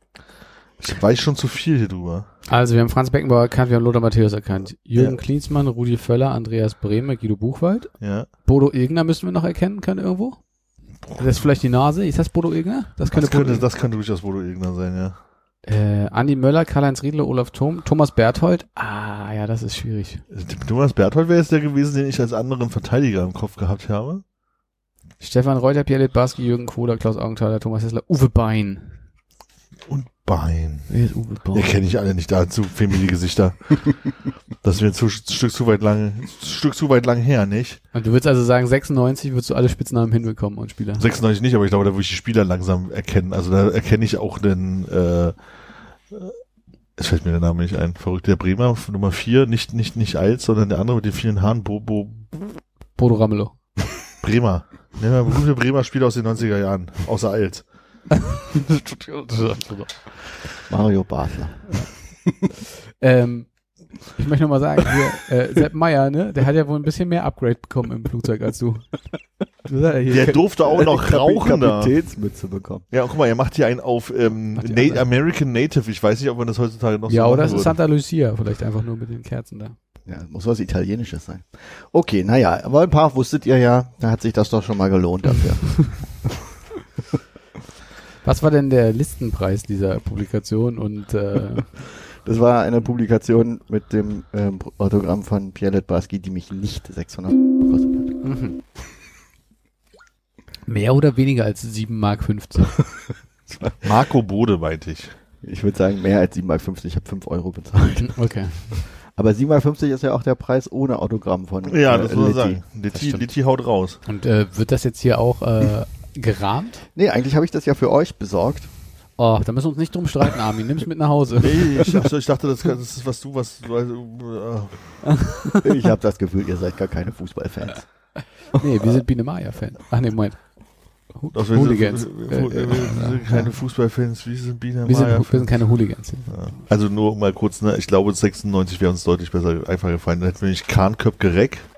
Ich weiß schon zu viel hier drüber. Also, wir haben Franz Beckenbauer erkannt, wir haben Lothar Matthäus erkannt. Jürgen Ja. Klinsmann, Rudi Völler, Andreas Brehme, Guido Buchwald. Ja. Bodo Ilgner müssen wir noch erkennen können irgendwo. Das ist vielleicht die Nase. Ist das Bodo Ilgner? Das könnte, Das könnte, Bodo das könnte durchaus Bodo Ilgner sein, ja. Äh, Andi Möller, Karl-Heinz Riedle, Olaf Thom, Thomas Berthold. Ah, ja, das ist schwierig. Thomas Berthold wäre jetzt der gewesen, den ich als anderen Verteidiger im Kopf gehabt habe. Stefan Reuter, Pierre Littbarski, Jürgen Kohler, Klaus Augenthaler, Thomas Hessler, Uwe Bein. Und Bein. Wer ist Uwe Bein? Ja, kenne ich alle nicht, dazu fehlen mir die Gesichter. Das ist mir zu, ein Stück zu weit lang, ein Stück zu weit lang her, nicht? Und du würdest also sagen, sechsundneunzig würdest du alle Spitznamen hinbekommen und Spieler. sechsundneunzig nicht, aber ich glaube, da würde ich die Spieler langsam erkennen. Also da erkenne ich auch den, äh, es fällt mir der Name nicht ein. Verrückt, der Bremer, Nummer vier, nicht, nicht, nicht Alt, sondern der andere mit den vielen Haaren, Bo, Bo, Bodo Ramelow. Bremer. Nehmen wir berühmte Bremer Spieler aus den neunziger Jahren, außer Alt. Mario Basler. ähm, ich möchte nochmal sagen, hier, äh, Sepp Meier, ne, der hat ja wohl ein bisschen mehr Upgrade bekommen im Flugzeug als du. du sagst ja hier, Der durfte auch noch Kapi- rauchen da. Kapitänsmütze bekommen. Ja, guck mal, er macht hier einen auf ähm, Macht die Na andere. American Native. Ich weiß nicht, ob man das heutzutage noch ja, so oder machen es ist würde. Santa Lucia, vielleicht einfach nur mit den Kerzen da. Ja, muss was Italienisches sein. Okay, naja, aber ein paar wusstet ihr ja, da hat sich das doch schon mal gelohnt dafür. Was war denn der Listenpreis dieser Publikation und äh, Das war eine Publikation mit dem ähm, Autogramm von Pierre Littbarski, die mich nicht sechshundert gekostet hat. mhm. mehr oder weniger als sieben Mark fünfzig? Marco Bode, meinte ich. Ich würde sagen, mehr als sieben Mark fünfzig, ich habe fünf Euro bezahlt. Okay. Aber sieben Mark fünfzig ist ja auch der Preis ohne Autogramm von Ja, äh, das muss man Litti. sagen. Litti, stimmt. Litti haut raus. Und äh, wird das jetzt hier auch äh, gerahmt? Nee, eigentlich habe ich das ja für euch besorgt. Oh, da müssen wir uns nicht drum streiten, Armin. Nimm's mit nach Hause. Nee, ich, ach so, ich dachte, das, das ist was du, was du, also, äh, Ich habe das Gefühl, ihr seid gar keine Fußballfans. Nee, wir sind Biene Maya-Fan. Ach nee, Moment. Hu- also, wir Hooligans. sind, Äh, wir, äh, wir sind keine Fußballfans, wir sind Biene wir, sind, Maya. wir sind keine Hooligans. Ja. Also nur mal kurz, ne, ich glaube sechsundneunzig wäre uns deutlich besser einfach gefallen. Dann hätten wir nicht Kahn, Köpke, Reck.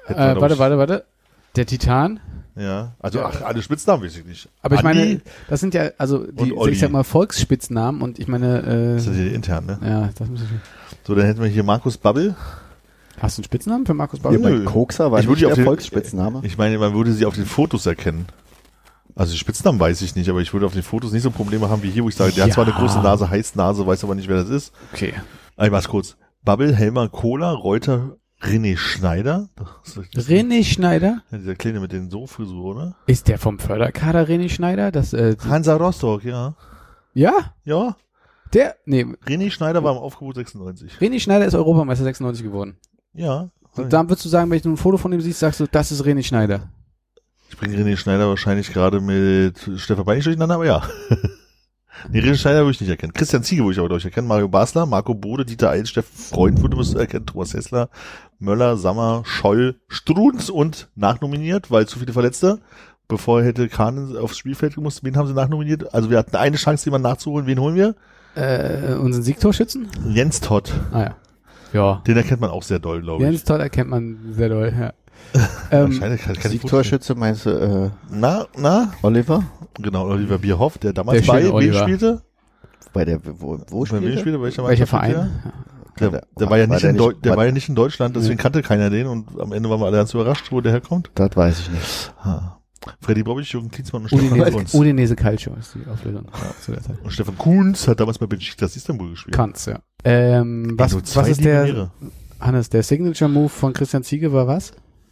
Hätten wir, Äh, glaub warte, ich- warte, warte. Der Titan. Ja, also ach, alle Spitznamen weiß ich nicht. Aber ich Andi, meine, das sind ja, also die, und Olli. ich sag mal, Volksspitznamen und ich meine, äh, das ist ja intern, ne? ja, das muss ich. So, dann hätten wir hier Markus Babbel. Hast du einen Spitznamen für Markus Ja, Babbel? bei Nö. Kokser war Ich würde nicht die auf der den- Volksspitzname. Ich meine, man würde sie auf den Fotos erkennen. Also die Spitznamen weiß ich nicht, aber ich würde auf den Fotos nicht so Probleme haben wie hier, wo ich sage, der Ja. hat zwar eine große Nase, heißt Nase, weiß aber nicht, wer das ist. Okay. Ich mach's kurz. Babbel, Helmer, Kohler, Reuter, René Schneider. Das ist- René Schneider? Ja, dieser Kleine mit den So-Frisur, oder? Ist der vom Förderkader René Schneider? Das, äh, Hansa Rostock, ja. ja? Ja. Der, nee, René Schneider war im Aufgebot sechsundneunzig. René Schneider ist Europameister sechsundneunzig geworden. Ja. Und dann würdest du sagen, wenn du ein Foto von ihm siehst, sagst du, das ist René Schneider. Ich bringe René Schneider wahrscheinlich gerade mit Stefan Beinig durcheinander, aber ja. Nee, René Schneider würde ich nicht erkennen. Christian Ziege würde ich aber durch erkennen. Mario Basler, Marco Bode, Dieter Eils, Steffen Freund würde müsst du erkennen. Thomas Hessler, Möller, Sammer, Scholl, Strunz und nachnominiert, weil zu viele Verletzte. Bevor hätte Kahn aufs Spielfeld gemusst, wen haben sie nachnominiert? Also wir hatten eine Chance, jemanden nachzuholen. Wen holen wir? Äh, unseren Siegtorschützen? Jens Todd. Ah ja. Ja. Den erkennt man auch sehr doll, glaube ich. Jens Todd erkennt man sehr doll, ja. ähm, Wahrscheinlich kann, kann ich Siegtorschütze meinst du äh, Na, na? Oliver? Genau, Oliver Bierhoff, der damals Der bei schöne wem Oliver. spielte? Bei der wo, wo Bei wem spielte? spielte? Welcher, welcher Mannschaft spielte Verein? Der, der, der war ja War nicht der in nicht- Deu der war- war ja nicht in Deutschland, deswegen Nee. kannte keiner den und am Ende waren wir alle ganz überrascht, wo der herkommt. Das weiß ich nicht. Ha. Freddy Bobic, Jürgen Klinsmann und Stefan Udinese, Kunz. Udinese Calcio ist die Auflösung. Ja, zu der Zeit. Und Stefan Kunz hat damals bei Besiktas Istanbul gespielt. Kann's, ja. Ähm, Ey, was, nur zwei was ist der, Legionäre. Hannes, der Signature-Move von Christian Ziege war was?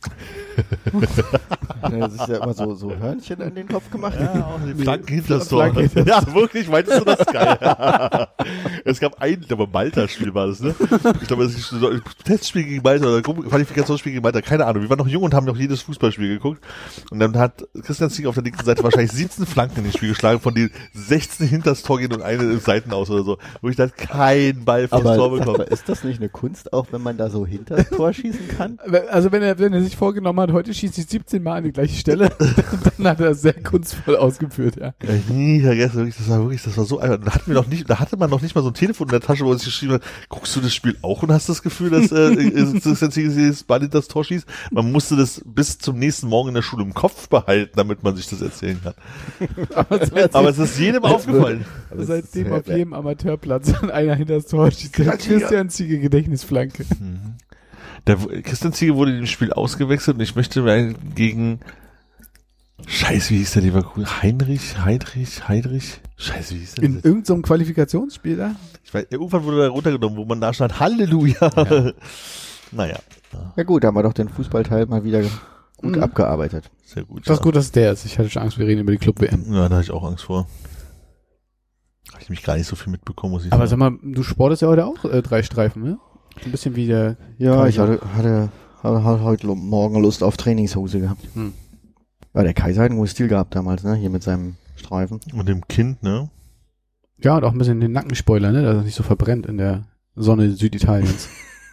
Der sich ja immer so, so Hörnchen in den Kopf gemacht. Ja, auch die Flanken hinter das Tor. Flanken hinter Ja, wirklich, meintest du das? Geil. Es gab ein, ich glaube, Malta-Spiel war das, ne? Ich glaube, das ist ein Testspiel gegen Malta oder Qualifikationsspiel gegen Malta, keine Ahnung. Wir waren noch jung und haben noch jedes Fußballspiel geguckt. Und dann hat Christian Ziege auf der linken Seite wahrscheinlich siebzehn Flanken in den Spiel geschlagen, von denen sechzehn hinter das Tor gehen und eine im Seiten aus oder so. Wo ich dachte, kein Ball vors Aber Tor sag bekommen. mal, ist das nicht eine Kunst, auch wenn man da so hinter das Tor schießen kann? Also wenn er, wenn er sich vorgenommen hat, heute schießt ich siebzehn Mal an die gleiche Stelle, dann hat er das sehr kunstvoll ausgeführt, ja. Ja, ich nie vergessen, wirklich, das war wirklich, das war so einfach. Da hatten wir noch nicht, da hatte man noch nicht mal so ein Telefon in der Tasche, wo uns geschrieben hat, guckst du das Spiel auch und hast das Gefühl, dass äh, das Ball in das Tor schießt? Man musste das bis zum nächsten Morgen in der Schule im Kopf behalten, damit man sich das erzählen kann. Aber, seit, Aber es ist jedem aufgefallen. aber seitdem auf jedem Amateurplatz einer hinter das Tor schießt, der Christian Ziege Gedächtnisflanke. Der Christian Ziege wurde in dem Spiel ausgewechselt und ich möchte mir gegen Scheiße, wie hieß der Leverkusen? Heinrich, Heidrich, Heidrich? Scheiße, wie hieß der? In irgendeinem so einem Qualifikationsspiel da? Ich weiß, irgendwann wurde er runtergenommen, wo man da stand, Halleluja. Ja. Naja, Ja gut, da haben wir doch den Fußballteil mal wieder gut Mhm. abgearbeitet. sehr gut. Das ist ja. gut, dass es der ist. Ich hatte schon Angst, wir reden über die Club-W M. Ja, da hatte ich auch Angst vor. Habe ich nämlich gar nicht so viel mitbekommen, muss ich Aber sagen. sag mal, du sportest ja heute auch äh, drei Streifen, ne? Ein bisschen wie der... Ja, Kaiser. ich hatte, hatte, hatte, hatte heute Morgen Lust auf Trainingshose gehabt. Hm. Ja, der Kaiser hat einen guten Stil gehabt damals, ne? Hier mit seinem Streifen. Und dem Kind, ne? Ja, und auch ein bisschen den Nackenspoiler, ne? Dass er nicht so verbrennt in der Sonne Süditaliens.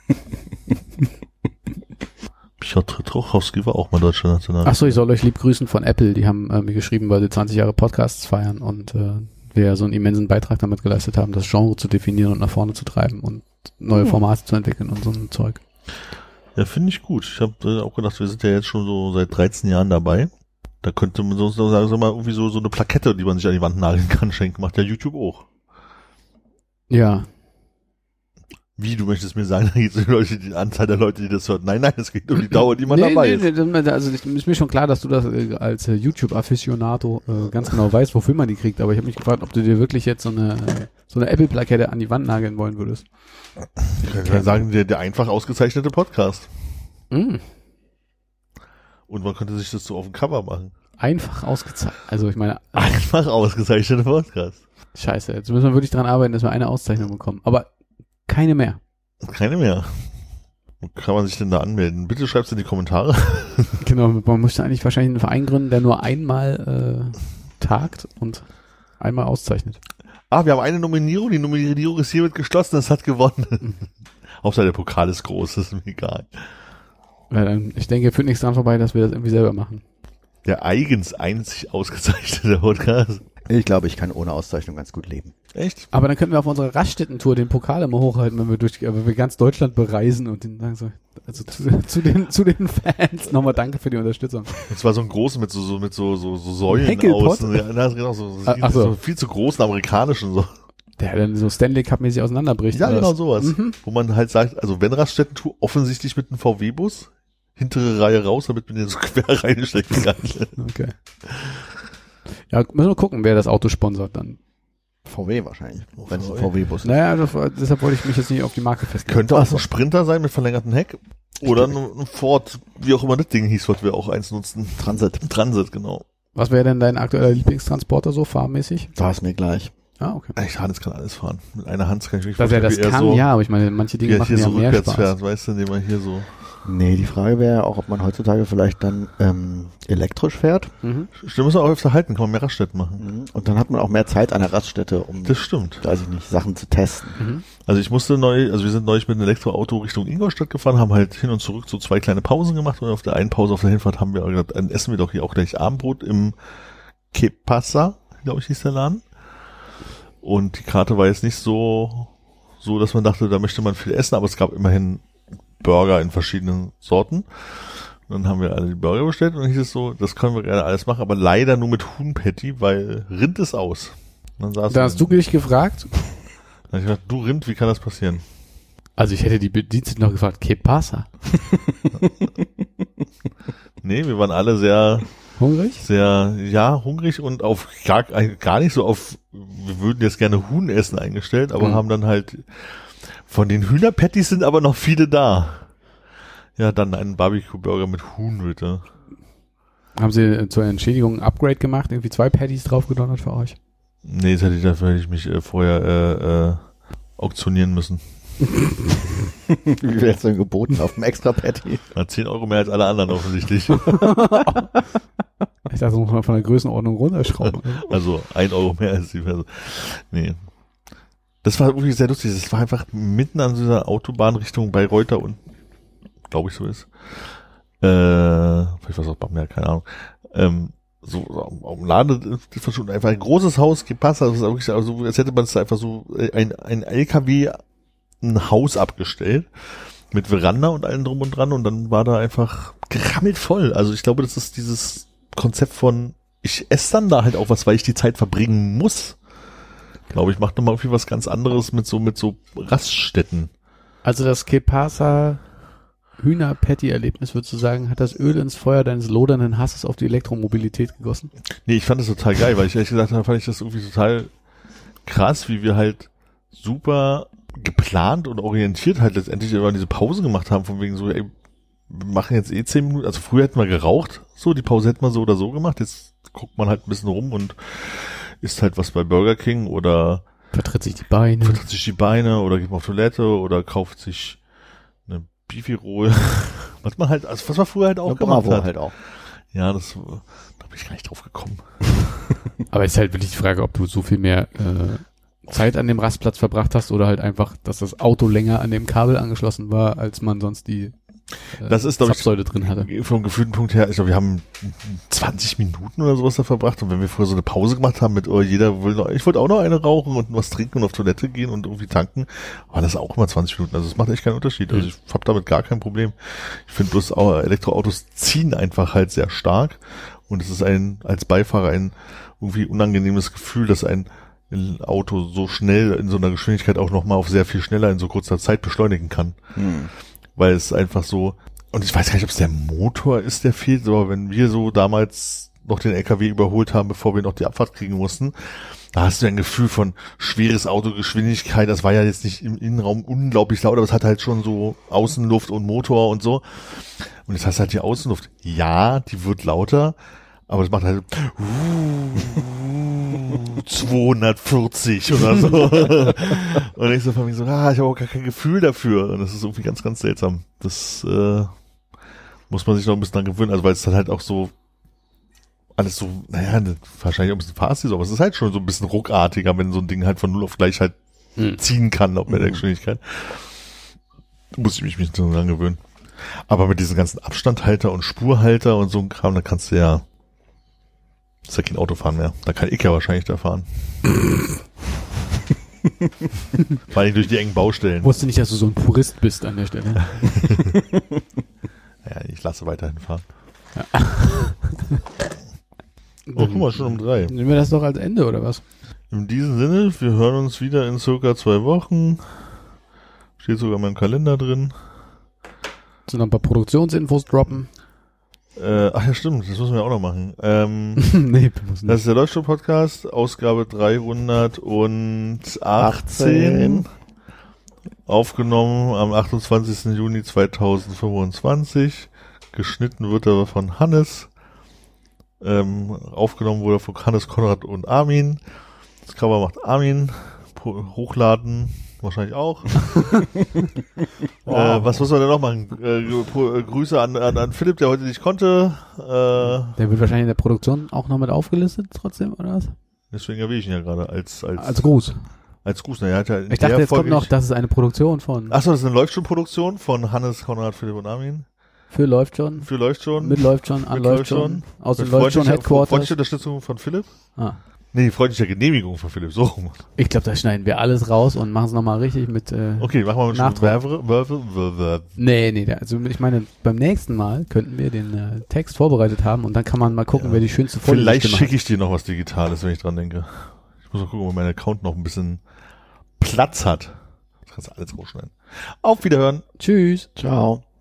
Piotr Trochowski war auch mal deutscher National. Ach so, ich soll euch lieb grüßen von Apple. Die haben äh, mir geschrieben, weil sie zwanzig Jahre Podcasts feiern und äh, wir ja so einen immensen Beitrag damit geleistet haben, das Genre zu definieren und nach vorne zu treiben und neue Formate zu entwickeln und so ein Zeug. Ja, finde ich gut. Ich habe äh, auch gedacht, wir sind ja jetzt schon so seit dreizehn Jahren dabei. Da könnte man sonst noch sagen, so mal irgendwie so, so eine Plakette, die man sich an die Wand nageln kann, schenken. Macht ja YouTube auch. Ja. Wie, du möchtest mir sagen, da geht es um die, Leute, die Anzahl der Leute, die das hört. Nein, nein, es geht um die Dauer, die man dabei ist. nee, nee, also ich, ist mir schon klar, dass du das äh, als äh, YouTube-Afficionado äh, ganz genau weißt, wofür man die kriegt. Aber ich habe mich gefragt, ob du dir wirklich jetzt so eine äh, so eine Apple-Plakette an die Wand nageln wollen würdest. Ich kann ja sagen, der, der einfach ausgezeichnete Podcast. Mm. Und man könnte sich das so auf dem Cover machen. Einfach ausgezeichnet. Also ich meine, Einfach ausgezeichnete Podcast. scheiße, jetzt müssen wir wirklich dran arbeiten, dass wir eine Auszeichnung bekommen. Aber keine mehr. Keine mehr. Wo kann man sich denn da anmelden? Bitte schreib's in die Kommentare. Genau, man müsste eigentlich wahrscheinlich einen Verein gründen, der nur einmal äh, tagt und einmal auszeichnet. Ah, wir haben eine Nominierung. Die Nominierung ist hiermit geschlossen. Das hat gewonnen. Hauptsache der Pokal ist groß. Das ist mir egal. Ja, dann, ich denke, führt nichts dran vorbei, dass wir das irgendwie selber machen. Der eigens einzig ausgezeichnete Podcast. Ich glaube, ich kann ohne Auszeichnung ganz gut leben. Echt? Aber dann könnten wir auf unserer Raststätten-Tour den Pokal immer hochhalten, wenn wir durch, wenn wir ganz Deutschland bereisen und den sagen so, also zu, zu den, zu den Fans nochmal danke für die Unterstützung. Das war so ein großer mit so, so, mit so, so, so Säulen Henkelpott? außen. Ja, das ist genau so, so, Ah, ach so. so viel zu großen amerikanischen, so. Der dann so Stanley Cup-mäßig auseinanderbricht. Ja, oder genau was? sowas. Mhm. Wo man halt sagt, also wenn Raststätten-Tour, offensichtlich mit einem V W-Bus, hintere Reihe raus, damit man den so quer reinstecken kann. Okay. Ja, müssen wir gucken, wer das Auto sponsert dann. V W wahrscheinlich, Oh, wenn es ein V W. V W-Bus ist. Naja, das, war- deshalb wollte ich mich jetzt nicht auf die Marke festlegen. Könnte auch so ein Sprinter sein mit verlängertem Heck. Oder ein ein Ford, wie auch immer das Ding hieß, was wir auch eins nutzten. Transit. Transit, genau. Was wäre denn dein aktueller Lieblingstransporter so fahrmäßig? Da ist mir gleich. Ah, okay. Ich Hannes kann alles fahren. Mit einer Hand kann ich wirklich Dass er das wie er kann, so, ja, aber ich meine, manche wie Dinge er machen hier ja so mehr rückwärts Spaß. fährt, weißt du, indem er hier so. Nee, die Frage wäre ja auch, ob man heutzutage vielleicht dann ähm, elektrisch fährt. Mhm. Stimmt, muss man auch öfter halten, kann man mehr Raststätten machen. Mhm. Und dann hat man auch mehr Zeit an der Raststätte, um, Das stimmt. weiß ich nicht, Sachen zu testen. Mhm. Also ich musste neu, also wir sind neulich mit einem Elektroauto Richtung Ingolstadt gefahren, haben halt hin und zurück so zwei kleine Pausen gemacht und auf der einen Pause auf der Hinfahrt haben wir gesagt, dann essen wir doch hier auch gleich Abendbrot im Que Pasa, glaube ich hieß der Laden. Und die Karte war jetzt nicht so, so, dass man dachte, da möchte man viel essen, aber es gab immerhin Burger in verschiedenen Sorten. Und dann haben wir alle die Burger bestellt und dann hieß es so, das können wir gerne alles machen, aber leider nur mit Huhn-Patty, weil Rind ist aus. Und dann saß Da hast du dich gefragt, Dann hab ich gedacht, du Rind, wie kann das passieren? also ich hätte die Bediensteten noch gefragt, que pasa? Nee, wir waren alle sehr, Hungrig? sehr, ja, hungrig und auf gar, gar nicht so auf, wir würden jetzt gerne Huhn essen eingestellt, aber Mhm. haben dann halt, von den Hühnerpatties sind aber noch viele da. Ja, dann einen Barbecue-Burger mit Huhn, bitte. Haben sie äh, zur Entschädigung ein Upgrade gemacht, irgendwie zwei Patties draufgedonnert für euch? Nee, das hätte ich, dafür hätte ich mich äh, vorher, äh, äh, auktionieren müssen. Wie wäre es denn geboten auf dem Extra-Patty? Na, zehn Euro mehr als alle anderen offensichtlich. Ich dachte, muss man von der Größenordnung runterschrauben. Also ein Euro mehr als die Person. Nee. Das war irgendwie sehr lustig. Das war einfach mitten an dieser Autobahn Richtung Bayreuther und glaube ich so ist. Äh, vielleicht war es auch Bamberg, keine Ahnung. Ähm, so auf dem Laden einfach ein großes Haus gepasst. Also wirklich, also als hätte man es einfach so ein ein L K W ein Haus abgestellt mit Veranda und allem drum und dran und dann war da einfach gerammelt voll. Also ich glaube, das ist dieses Konzept von ich esse dann da halt auch was, weil ich die Zeit verbringen muss. Ich glaube, ich mache nochmal irgendwie was ganz anderes mit so mit so Raststätten. Also das que pasa Hühner-Patty-Erlebnis, würdest du sagen, hat das Öl ins Feuer deines lodernden Hasses auf die Elektromobilität gegossen? Nee, ich fand das total geil, weil ich ehrlich gesagt habe, fand ich das irgendwie total krass, wie wir halt super geplant und orientiert halt letztendlich immer diese Pause gemacht haben, von wegen so, ey, wir machen jetzt eh zehn Minuten, also früher hätten wir geraucht, so, die Pause hätten wir so oder so gemacht, jetzt guckt man halt ein bisschen rum und isst halt was bei Burger King oder Vertritt sich die Beine. vertritt sich die Beine oder geht mal auf Toilette oder kauft sich eine Beefy-Roll, was man halt, also was man früher halt auch Ja, gemacht Bravo hat. halt auch. Ja, das, da bin ich gar nicht drauf gekommen. Aber es ist halt wirklich die Frage, ob du so viel mehr äh, Zeit an dem Rastplatz verbracht hast oder halt einfach, dass das Auto länger an dem Kabel angeschlossen war, als man sonst die äh, Das ist, glaube ich, Zapfsäule drin hatte. vom gefühlten Punkt her, ich glaube, wir haben zwanzig Minuten oder sowas da verbracht und wenn wir vorher so eine Pause gemacht haben mit, oh, jeder will noch, ich wollte auch noch eine rauchen und was trinken und auf Toilette gehen und irgendwie tanken, war das auch immer zwanzig Minuten. Also es macht echt keinen Unterschied. Also ich habe damit gar kein Problem. Ich finde bloß, auch Elektroautos ziehen einfach halt sehr stark und es ist ein, als Beifahrer ein irgendwie unangenehmes Gefühl, dass ein Auto so schnell in so einer Geschwindigkeit auch nochmal auf sehr viel schneller in so kurzer Zeit beschleunigen kann. Hm. Weil es einfach so, und ich weiß gar nicht, ob es der Motor ist, der fehlt, aber wenn wir so damals noch den L K W überholt haben, bevor wir noch die Abfahrt kriegen mussten, da hast du ein Gefühl von schweres Autogeschwindigkeit, das war ja jetzt nicht im Innenraum unglaublich laut, aber es hat halt schon so Außenluft und Motor und so. Und jetzt hast du halt die Außenluft. Ja, die wird lauter, aber es macht halt zweihundertvierzig oder so. Und ich so von mir so, ah, ich habe auch gar kein Gefühl dafür. Und das ist irgendwie ganz, ganz seltsam. Das äh, muss man sich noch ein bisschen dran gewöhnen. Also weil es dann halt auch so alles so, naja, wahrscheinlich auch ein bisschen fast ist, aber es ist halt schon so ein bisschen ruckartiger, wenn so ein Ding halt von null auf gleich halt Hm. ziehen kann, auch bei der Geschwindigkeit. Da muss ich mich nicht so dran gewöhnen. Aber mit diesen ganzen Abstandhalter und Spurhalter und so ein Kram, da kannst du ja ist ja kein Autofahren mehr. Da kann ich ja wahrscheinlich da fahren. Vor allem durch die engen Baustellen. Ich wusste nicht, dass du so ein Purist bist an der Stelle. Ja, ich lasse weiterhin fahren. Ja. Oh, guck mal, schon um drei. Nehmen wir das doch als Ende, oder was? In diesem Sinne, wir hören uns wieder in circa zwei Wochen. Steht sogar in meinem Kalender drin. So noch ein paar Produktionsinfos droppen. Äh, ach ja, stimmt, das müssen wir auch noch machen. Ähm, Nee, wir müssen das nicht. ist der Leuchtturm-Podcast, Ausgabe dreihundertachtzehn. Aufgenommen am achtundzwanzigsten Juni zweitausendfünfundzwanzig. Geschnitten wird er von Hannes. Ähm, aufgenommen wurde von Hannes, Konrad und Armin. Das Cover macht Armin. Po- hochladen wahrscheinlich auch. äh, was muss man denn noch machen? Äh, Gr- äh, Grüße an, an, an Philipp, der heute nicht konnte. Äh, Der wird wahrscheinlich in der Produktion auch noch mit aufgelistet trotzdem, oder was? deswegen erwähne ich ihn ja gerade als als Als Gruß. als Gruß. Na, er hat ja in Ich dachte, der jetzt Folge kommt noch, nicht- das ist eine Produktion von Achso, das ist eine Läuft-schon-Produktion von Hannes, Konrad, Philipp und Armin. für Läuft schon, Für Läuft schon. mit Läuft schon, an Mit Läuft Läuft schon, schon. aus dem Mit Läuft schon freundlicher- Headquarters. freundliche Unterstützung von Philipp. Ah. Nee, freundliche Genehmigung von Philipp, so rum. Ich glaube, da schneiden wir alles raus und machen es nochmal richtig mit, äh, Okay, machen wir mit Nachdruck. Werbe, Werbe, Werbe. nee, nee, da- also ich meine, beim nächsten Mal könnten wir den äh, Text vorbereitet haben und dann kann man mal gucken, Ja. wer die schönste Folie Vielleicht gemacht schicke hat. ich dir noch was Digitales, wenn ich dran denke. Ich muss mal gucken, ob mein Account noch ein bisschen Platz hat. Das kannst du alles rausschneiden. Auf Wiederhören. Tschüss. Ciao.